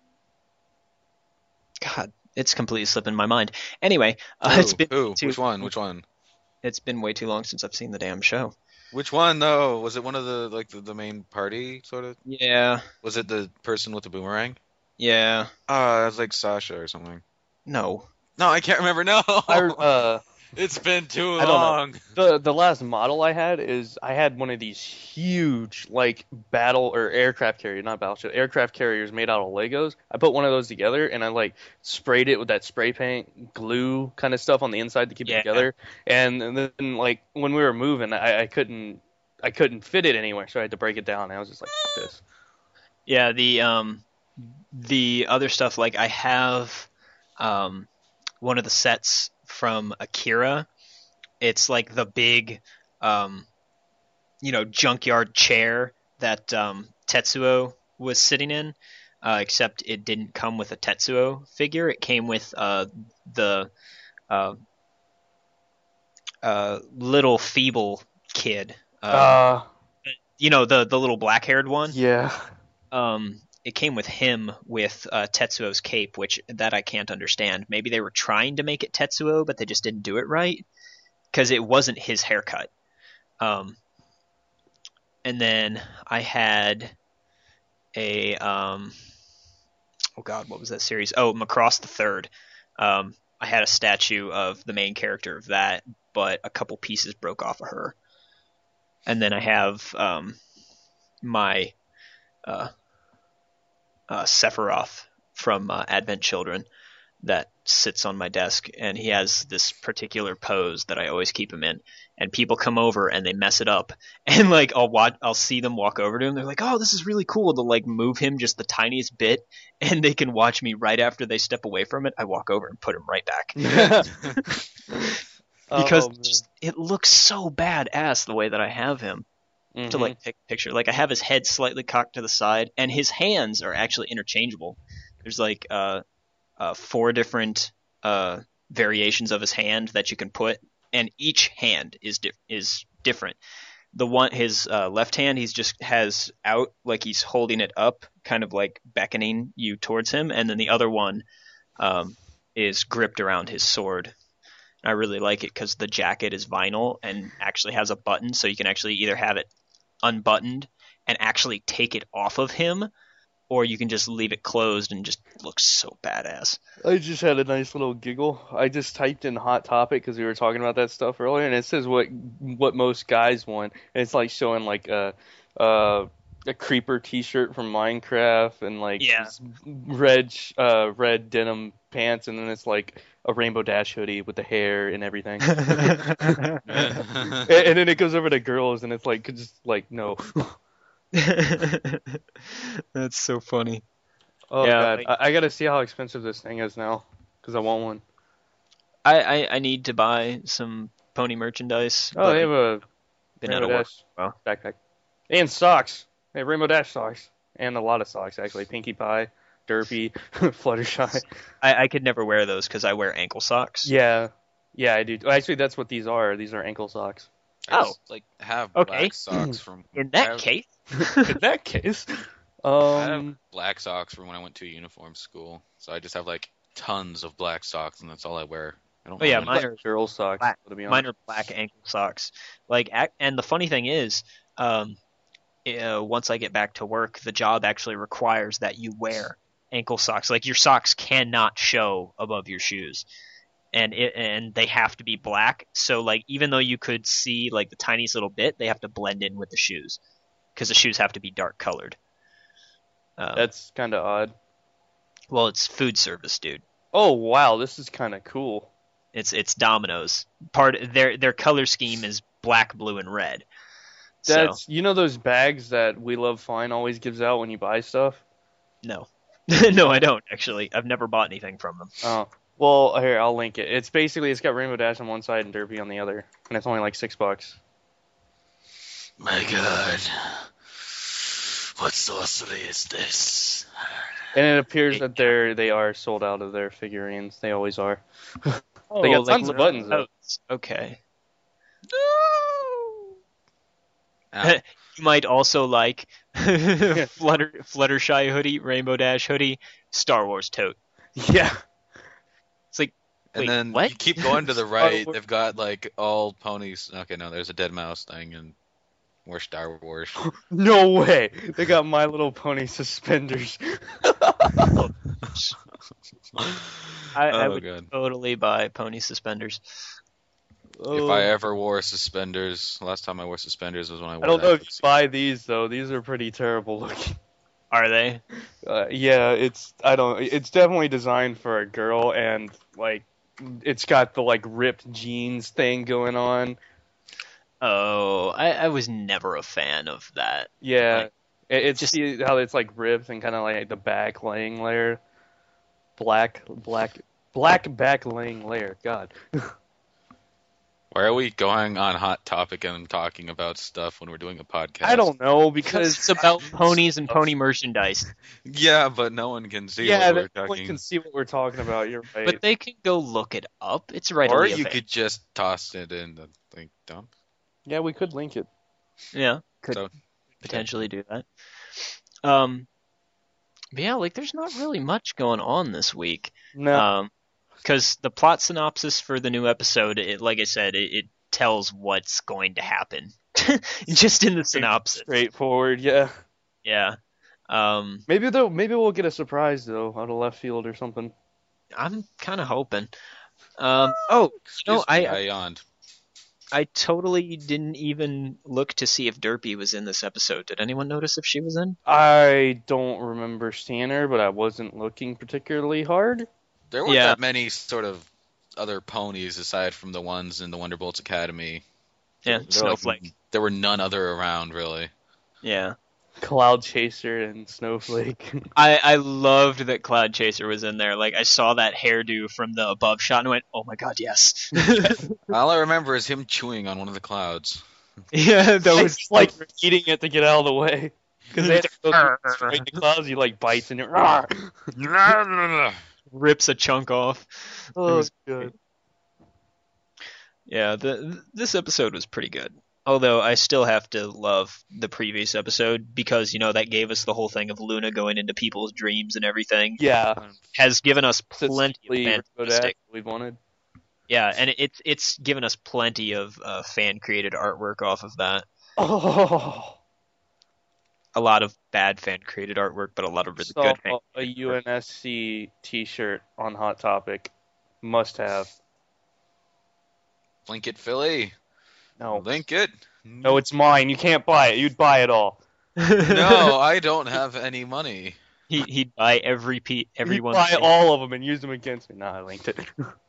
Speaker 1: God, it's completely slipping my mind. Anyway, uh, it's
Speaker 3: Who?
Speaker 1: been
Speaker 3: Who?
Speaker 1: too,
Speaker 3: Which one? Which one?
Speaker 1: it's been way too long since I've seen the damn show.
Speaker 3: Which one though? Was it one of the like the, the main party sort of?
Speaker 1: Yeah,
Speaker 3: Was it the person with the boomerang?
Speaker 1: yeah,
Speaker 3: Ah, uh, it was like Sasha or something.
Speaker 1: no.
Speaker 3: No, I can't remember. No,
Speaker 2: I uh
Speaker 3: it's been too
Speaker 2: I don't know.
Speaker 3: long.
Speaker 2: the the last model I had is I had one of these huge like battle or aircraft carrier, not battleship, aircraft carriers made out of Legos. I put one of those together and I like sprayed it with that spray paint glue kind of stuff on the inside to keep
Speaker 1: Yeah.
Speaker 2: it together. And, and then like when we were moving, I, I couldn't I couldn't fit it anywhere, so I had to break it down. And I was just like, F this.
Speaker 1: Yeah, the um, the other stuff like I have um, one of the sets from Akira. It's like the big, um, you know, junkyard chair that um, Tetsuo was sitting in, uh, except it didn't come with a Tetsuo figure. It came with uh, the uh, uh, little feeble kid. Um,
Speaker 2: Uh,
Speaker 1: you know, the the little black haired one.
Speaker 2: yeah.
Speaker 1: Um, it came with him with uh, Tetsuo's cape, which that I can't understand. Maybe they were trying to make it Tetsuo, but they just didn't do it right because it wasn't his haircut. Um, and then I had a um, oh god, what was that series? Oh, Macross the Third. Um, I had a statue of the main character of that, but a couple pieces broke off of her. And then I have um, my uh, uh, Sephiroth from uh, Advent Children that sits on my desk, and he has this particular pose that I always keep him in. And people come over and they mess it up, and like I'll watch, I'll see them walk over to him. They're like, "Oh, this is really cool." To like move him just the tiniest bit, and they can watch me right after they step away from it. I walk over and put him right back because
Speaker 2: Oh, man.
Speaker 1: just, it looks so badass the way that I have him.
Speaker 2: Mhm.
Speaker 1: To like take a picture. Like I have his head slightly cocked to the side, and his hands are actually interchangeable. There's like uh, uh, four different uh, variations of his hand that you can put, and each hand is di- is different. The one, his uh, left hand, he's just has out like he's holding it up, kind of like beckoning you towards him, and then the other one um, is gripped around his sword. I really like it because the jacket is vinyl and actually has a button, so you can actually either have it unbuttoned and actually take it off of him, or you can just leave it closed and just looks so badass.
Speaker 2: I just had a nice little giggle. I just typed in Hot Topic because we were talking about that stuff earlier, and it says what what most guys want. And it's like showing like a a, a creeper T-shirt from Minecraft and like
Speaker 1: Yeah.
Speaker 2: this red sh- uh, red denim pants, and then it's like a Rainbow Dash hoodie with the hair and everything. and, and then it goes over to girls, and it's like just like no.
Speaker 1: That's so funny.
Speaker 2: Oh
Speaker 1: Yeah,
Speaker 2: god,
Speaker 1: like-
Speaker 2: I, I gotta see how expensive this thing is now because I want one.
Speaker 1: I, I, I need to buy some pony merchandise.
Speaker 2: Oh,
Speaker 1: but
Speaker 2: they have a
Speaker 1: been out
Speaker 2: Rainbow
Speaker 1: of work.
Speaker 2: Dash
Speaker 1: well.
Speaker 2: backpack and socks. They have Rainbow Dash socks and a lot of socks actually. Pinkie Pie, Derpy, Fluttershy.
Speaker 1: I, I could never wear those because I wear ankle socks.
Speaker 2: Yeah, yeah, I do. Well, actually, that's what these are. These are ankle socks.
Speaker 3: I
Speaker 1: Oh.
Speaker 3: just, like have
Speaker 1: Okay.
Speaker 3: black socks from
Speaker 1: In
Speaker 3: I
Speaker 1: that
Speaker 3: have-
Speaker 1: case,
Speaker 2: In that case,
Speaker 3: I have
Speaker 2: um,
Speaker 3: black socks from when I went to uniform school, so I just have like tons of black socks, and that's all I wear. I don't
Speaker 1: Oh, yeah,
Speaker 3: know
Speaker 1: mine
Speaker 3: any-
Speaker 1: are
Speaker 2: girl socks.
Speaker 1: black.
Speaker 2: To be honest.
Speaker 1: mine are black ankle socks. Like, ac- and the funny thing is, um, uh, once I get back to work, the job actually requires that you wear ankle socks. Like your socks cannot show above your shoes, and it and they have to be black. So like even though you could see like the tiniest little bit, they have to blend in with the shoes because the shoes have to be dark colored. Um,
Speaker 2: That's kind of odd.
Speaker 1: well, it's food service, dude.
Speaker 2: Oh wow, this is kind of cool.
Speaker 1: It's it's Domino's. Part their their color scheme is black, blue, and red. So
Speaker 2: That's you know those bags that We Love Fine always gives out when you buy stuff.
Speaker 1: no, no, I don't actually. I've never bought anything from them.
Speaker 2: Oh, well, here, I'll link it. It's basically, it's got Rainbow Dash on one side and Derpy on the other. And it's only like six bucks.
Speaker 3: My God, what sorcery is this?
Speaker 2: And it appears that they're they are sold out of their figurines. They always are.
Speaker 1: Oh,
Speaker 2: They got
Speaker 1: like
Speaker 2: tons of buttons though.
Speaker 1: totes. Okay.
Speaker 3: Ow.
Speaker 1: You might also like Flutter Fluttershy hoodie, Rainbow Dash hoodie, Star Wars tote.
Speaker 2: Yeah.
Speaker 1: It's like,
Speaker 3: And
Speaker 1: wait,
Speaker 3: then
Speaker 1: what?
Speaker 3: you keep going to the right,
Speaker 2: Wars.
Speaker 3: they've got like all ponies. Okay, no, there's a dead mouse thing and more Star Wars.
Speaker 2: No way. They got My Little Pony suspenders.
Speaker 1: I, I
Speaker 3: Oh,
Speaker 1: would
Speaker 3: God.
Speaker 1: totally buy pony suspenders.
Speaker 3: If I ever wore suspenders, last time I wore suspenders was when I wore
Speaker 2: I don't
Speaker 3: that
Speaker 2: know if you
Speaker 3: pixie.
Speaker 2: buy these though. These are pretty terrible looking.
Speaker 1: Are they?
Speaker 2: Uh, yeah, it's I don't. It's definitely designed for a girl, and like, it's got the like ripped jeans thing going on.
Speaker 1: Oh, I, I was never a fan of that.
Speaker 2: Yeah,
Speaker 1: Like,
Speaker 2: it, it's
Speaker 1: just-
Speaker 2: see how it's like ripped and kind of like the back laying layer, black, black, black back laying layer. God.
Speaker 3: Why are we going on Hot Topic and talking about stuff when we're doing a podcast?
Speaker 2: I don't know
Speaker 1: Because
Speaker 2: because
Speaker 1: it's about ponies and pony merchandise.
Speaker 3: Yeah, but no one can see
Speaker 2: yeah,
Speaker 3: what we're
Speaker 2: no one
Speaker 3: talking.
Speaker 2: can see what we're talking about. You're right.
Speaker 1: But they can go look it up. It's readily
Speaker 3: Or you
Speaker 1: available.
Speaker 3: could just toss it in the link dump.
Speaker 2: yeah, we could link it.
Speaker 1: Yeah, could
Speaker 3: So,
Speaker 1: potentially do that. Um, but yeah, like there's not really much going on this week.
Speaker 2: No,
Speaker 1: Um, because the plot synopsis for the new episode, it, like I said, it, it tells what's going to happen, just in the synopsis.
Speaker 2: straightforward. Yeah.
Speaker 1: Yeah. Um,
Speaker 2: Maybe though. Maybe we'll get a surprise though out of left field or something.
Speaker 1: I'm kind of hoping. Um, oh, you know,
Speaker 3: excuse me,
Speaker 1: I,
Speaker 3: I yawned.
Speaker 1: I totally didn't even look to see if Derpy was in this episode. Did anyone notice if she was in?
Speaker 2: I don't remember seeing her, but I wasn't looking particularly hard.
Speaker 3: There weren't
Speaker 1: Yeah.
Speaker 3: that many sort of other ponies aside from the ones in the Wonderbolts Academy.
Speaker 1: Yeah,
Speaker 3: There were, like,
Speaker 1: Snowflake.
Speaker 3: there were none other around, really.
Speaker 1: Yeah.
Speaker 2: Cloud Chaser and Snowflake.
Speaker 1: I, I loved that Cloud Chaser was in there. Like, I saw that hairdo from the above shot and went, oh my god, yes.
Speaker 3: All I remember is him chewing on one of the clouds.
Speaker 1: Yeah, that was
Speaker 2: He's like eating it to get out of the way. Because they have to go through straight to clouds, he like bites in it. Rawr!
Speaker 1: rips a chunk off. It
Speaker 2: Oh,
Speaker 1: was
Speaker 2: good.
Speaker 1: Yeah, the this episode was pretty good. Although I still have to love the previous episode because, you know, that gave us the whole thing of Luna going into people's dreams and everything.
Speaker 2: Yeah.
Speaker 1: Has given us
Speaker 2: That's
Speaker 1: plenty
Speaker 2: really
Speaker 1: of
Speaker 2: good
Speaker 1: fantastic.
Speaker 2: at we wanted.
Speaker 1: Yeah, and it, it's it's given us plenty of uh, fan created artwork off of that.
Speaker 2: Oh.
Speaker 1: A lot of bad fan created artwork, but a lot of really
Speaker 2: Saw
Speaker 1: good fan.
Speaker 2: a U N S C T-shirt on Hot Topic. Must have.
Speaker 3: Link it, Philly.
Speaker 2: No.
Speaker 3: Link it.
Speaker 2: No, it's mine. You can't buy it. You'd buy it all.
Speaker 3: No, I don't have any money.
Speaker 1: he he'd buy every pe- every
Speaker 2: You'd
Speaker 1: one.
Speaker 2: buy all of them and use them against me. Nah, I linked it.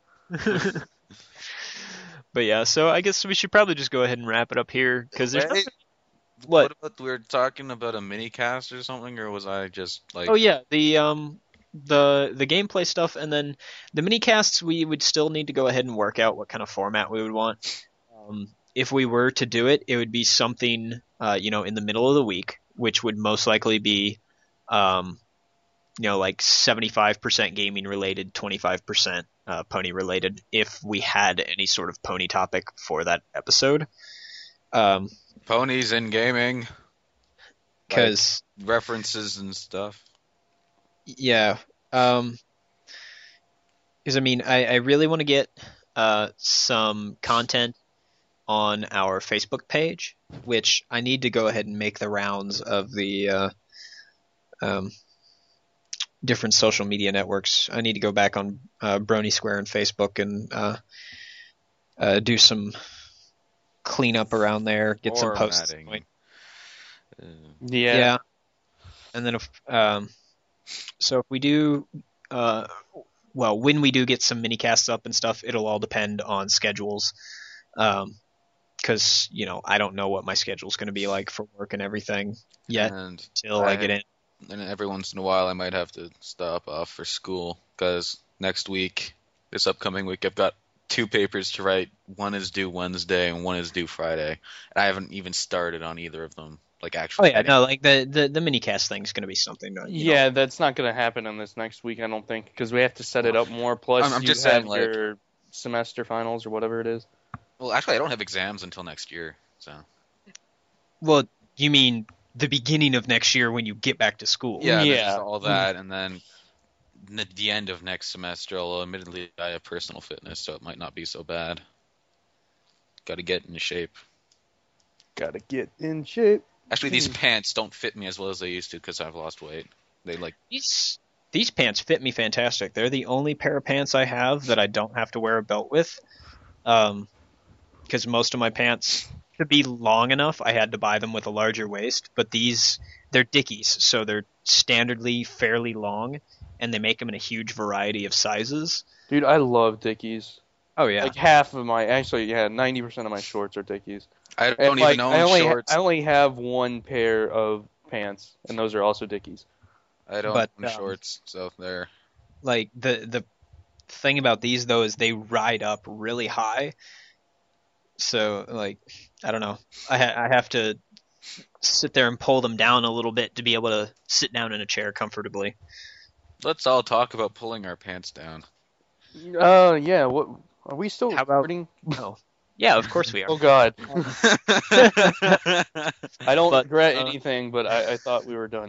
Speaker 1: But yeah, so I guess we should probably just go ahead and wrap it up here because there's
Speaker 3: Wait,
Speaker 1: nothing- what?
Speaker 3: about we were talking about a mini cast or something, or was I just like?
Speaker 1: Oh yeah, the um the the gameplay stuff, and then the mini casts. We would still need to go ahead and work out what kind of format we would want. Um, if we were to do it, it would be something uh, you know in the middle of the week, which would most likely be um, you know like seventy-five percent gaming related, twenty-five percent uh, pony related. If we had any sort of pony topic for that episode. Um,
Speaker 3: Ponies in gaming,
Speaker 1: because
Speaker 3: references and stuff.
Speaker 1: yeah, um, because I mean, I, I really want to get uh, some content on our Facebook page, which I need to go ahead and make the rounds of the uh, um, different social media networks. I need to go back on uh, Brony Square and Facebook and uh, uh, do some cleanup around there, get some posts.
Speaker 3: Formatting.
Speaker 1: going.
Speaker 3: Uh,
Speaker 2: Yeah.
Speaker 1: Yeah. And then if um so if we do uh well when we do get some mini casts up and stuff, it'll all depend on schedules. Um because, you know, I don't know what my schedule's gonna be like for work and everything yet
Speaker 3: and
Speaker 1: until I,
Speaker 3: I-
Speaker 1: get in.
Speaker 3: and every once in a while I might have to stop off for school because next week, this upcoming week, I've got two papers to write. One is due Wednesday and one is due Friday. And I haven't even started on either of them. like
Speaker 1: Oh
Speaker 3: actually.
Speaker 1: yeah, no, like the the the mini cast thing's gonna be something. To, you know,
Speaker 2: Yeah, that's not going to happen in this next week, I don't think, because we have to set it up more. Plus,
Speaker 3: I'm- I'm
Speaker 2: you
Speaker 3: just
Speaker 2: have
Speaker 3: saying, like-
Speaker 2: your semester finals or whatever it is.
Speaker 3: Well, actually, I don't have exams until next year, so
Speaker 1: well, you mean the beginning of next year when you get back to school?
Speaker 3: yeah, there's
Speaker 2: Yeah.
Speaker 3: just all that, and then at the end of next semester, although admittedly I have personal fitness, so it might not be so bad. Got to get into shape.
Speaker 2: Got to get in shape.
Speaker 3: Actually, these pants don't fit me as well as they used to because I've lost weight. They like
Speaker 1: These these pants fit me fantastic. They're the only pair of pants I have that I don't have to wear a belt with. Um, because most of my pants, to be long enough, I had to buy them with a larger waist. But these, they're Dickies, so they're standardly fairly long, and they make them in a huge variety of sizes.
Speaker 2: Dude, I love Dickies.
Speaker 1: Oh yeah,
Speaker 2: Like half of my, actually, yeah, ninety percent of my shorts are Dickies.
Speaker 3: I don't
Speaker 2: And,
Speaker 3: even
Speaker 2: like,
Speaker 3: own
Speaker 2: I only,
Speaker 3: shorts.
Speaker 2: I only have one pair of pants, and those are also Dickies.
Speaker 3: I don't
Speaker 1: but,
Speaker 3: own
Speaker 1: um,
Speaker 3: shorts, so there.
Speaker 1: like the the thing about these though is they ride up really high. So like I don't know, I ha- I have to sit there and pull them down a little bit to be able to sit down in a chair comfortably.
Speaker 3: Let's all talk about pulling our pants down.
Speaker 2: Uh, yeah, what, are we still
Speaker 1: How about-
Speaker 2: recording?
Speaker 1: Oh, yeah, of course we are.
Speaker 2: Oh, God. I don't
Speaker 1: But,
Speaker 2: regret
Speaker 1: uh,
Speaker 2: anything, but I, I thought we were done.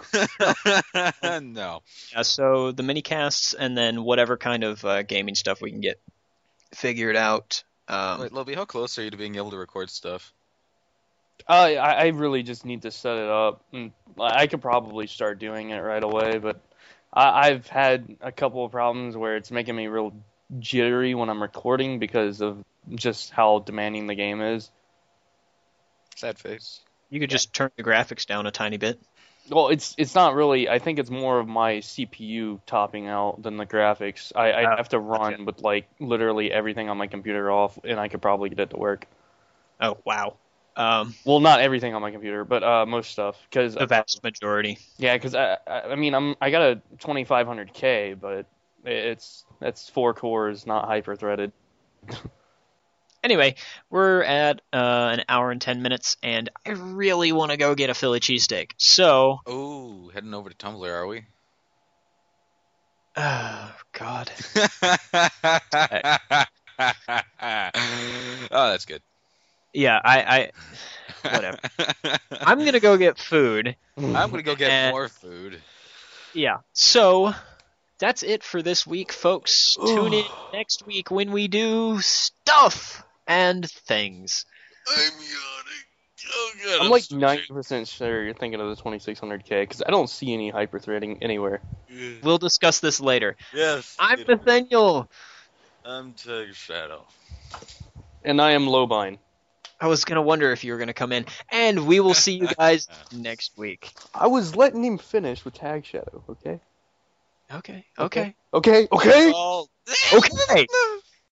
Speaker 3: No.
Speaker 1: Yeah, so the mini casts and then whatever kind of uh, gaming stuff we can get figured out. Um,
Speaker 3: Wait, Lovey, how close are you to being able to record stuff?
Speaker 2: Uh, I, I really just need to set it up. And I could probably start doing it right away, but I, I've had a couple of problems where it's making me real jittery when I'm recording because of just how demanding the game is.
Speaker 3: Sad face.
Speaker 1: you could just turn the graphics down a tiny bit.
Speaker 2: Well, it's it's not really. I think it's more of my C P U topping out than the graphics. I, I
Speaker 1: Oh,
Speaker 2: have to run
Speaker 1: gotcha.
Speaker 2: with like literally everything on my computer off, and I could probably get it to work.
Speaker 1: Oh wow, um,
Speaker 2: Well, not everything on my computer, but uh, most stuff. Cause
Speaker 1: the vast majority.
Speaker 2: yeah, because I, I I mean I'm I got a twenty-five hundred K, but it's that's four cores, not hyper threaded.
Speaker 1: Anyway, we're at uh, an hour and ten minutes, and I really want to go get a Philly cheesesteak. So,
Speaker 3: Oh, heading over to Tumblr, are we?
Speaker 1: oh God,
Speaker 3: Oh, that's good.
Speaker 1: yeah, I, I whatever. I'm gonna go get food.
Speaker 3: I'm gonna go get
Speaker 1: And-
Speaker 3: more food.
Speaker 1: Yeah. So that's it for this week, folks. Tune in next week when we do stuff and things.
Speaker 3: I'm yawning. Oh god.
Speaker 2: I'm like ninety percent sure you're thinking of the twenty-six hundred K because I don't see any hyper threading anywhere.
Speaker 1: We'll discuss this later.
Speaker 3: Yes.
Speaker 1: I'm Nathaniel.
Speaker 3: I'm Tiger Shadow.
Speaker 2: And I am Lobine.
Speaker 1: I was gonna wonder if you were gonna come in, and we will see you guys next week.
Speaker 2: I was letting him finish with Tag Shadow. Okay.
Speaker 1: Okay. Okay.
Speaker 2: Okay. Okay.
Speaker 3: Oh.
Speaker 1: Okay.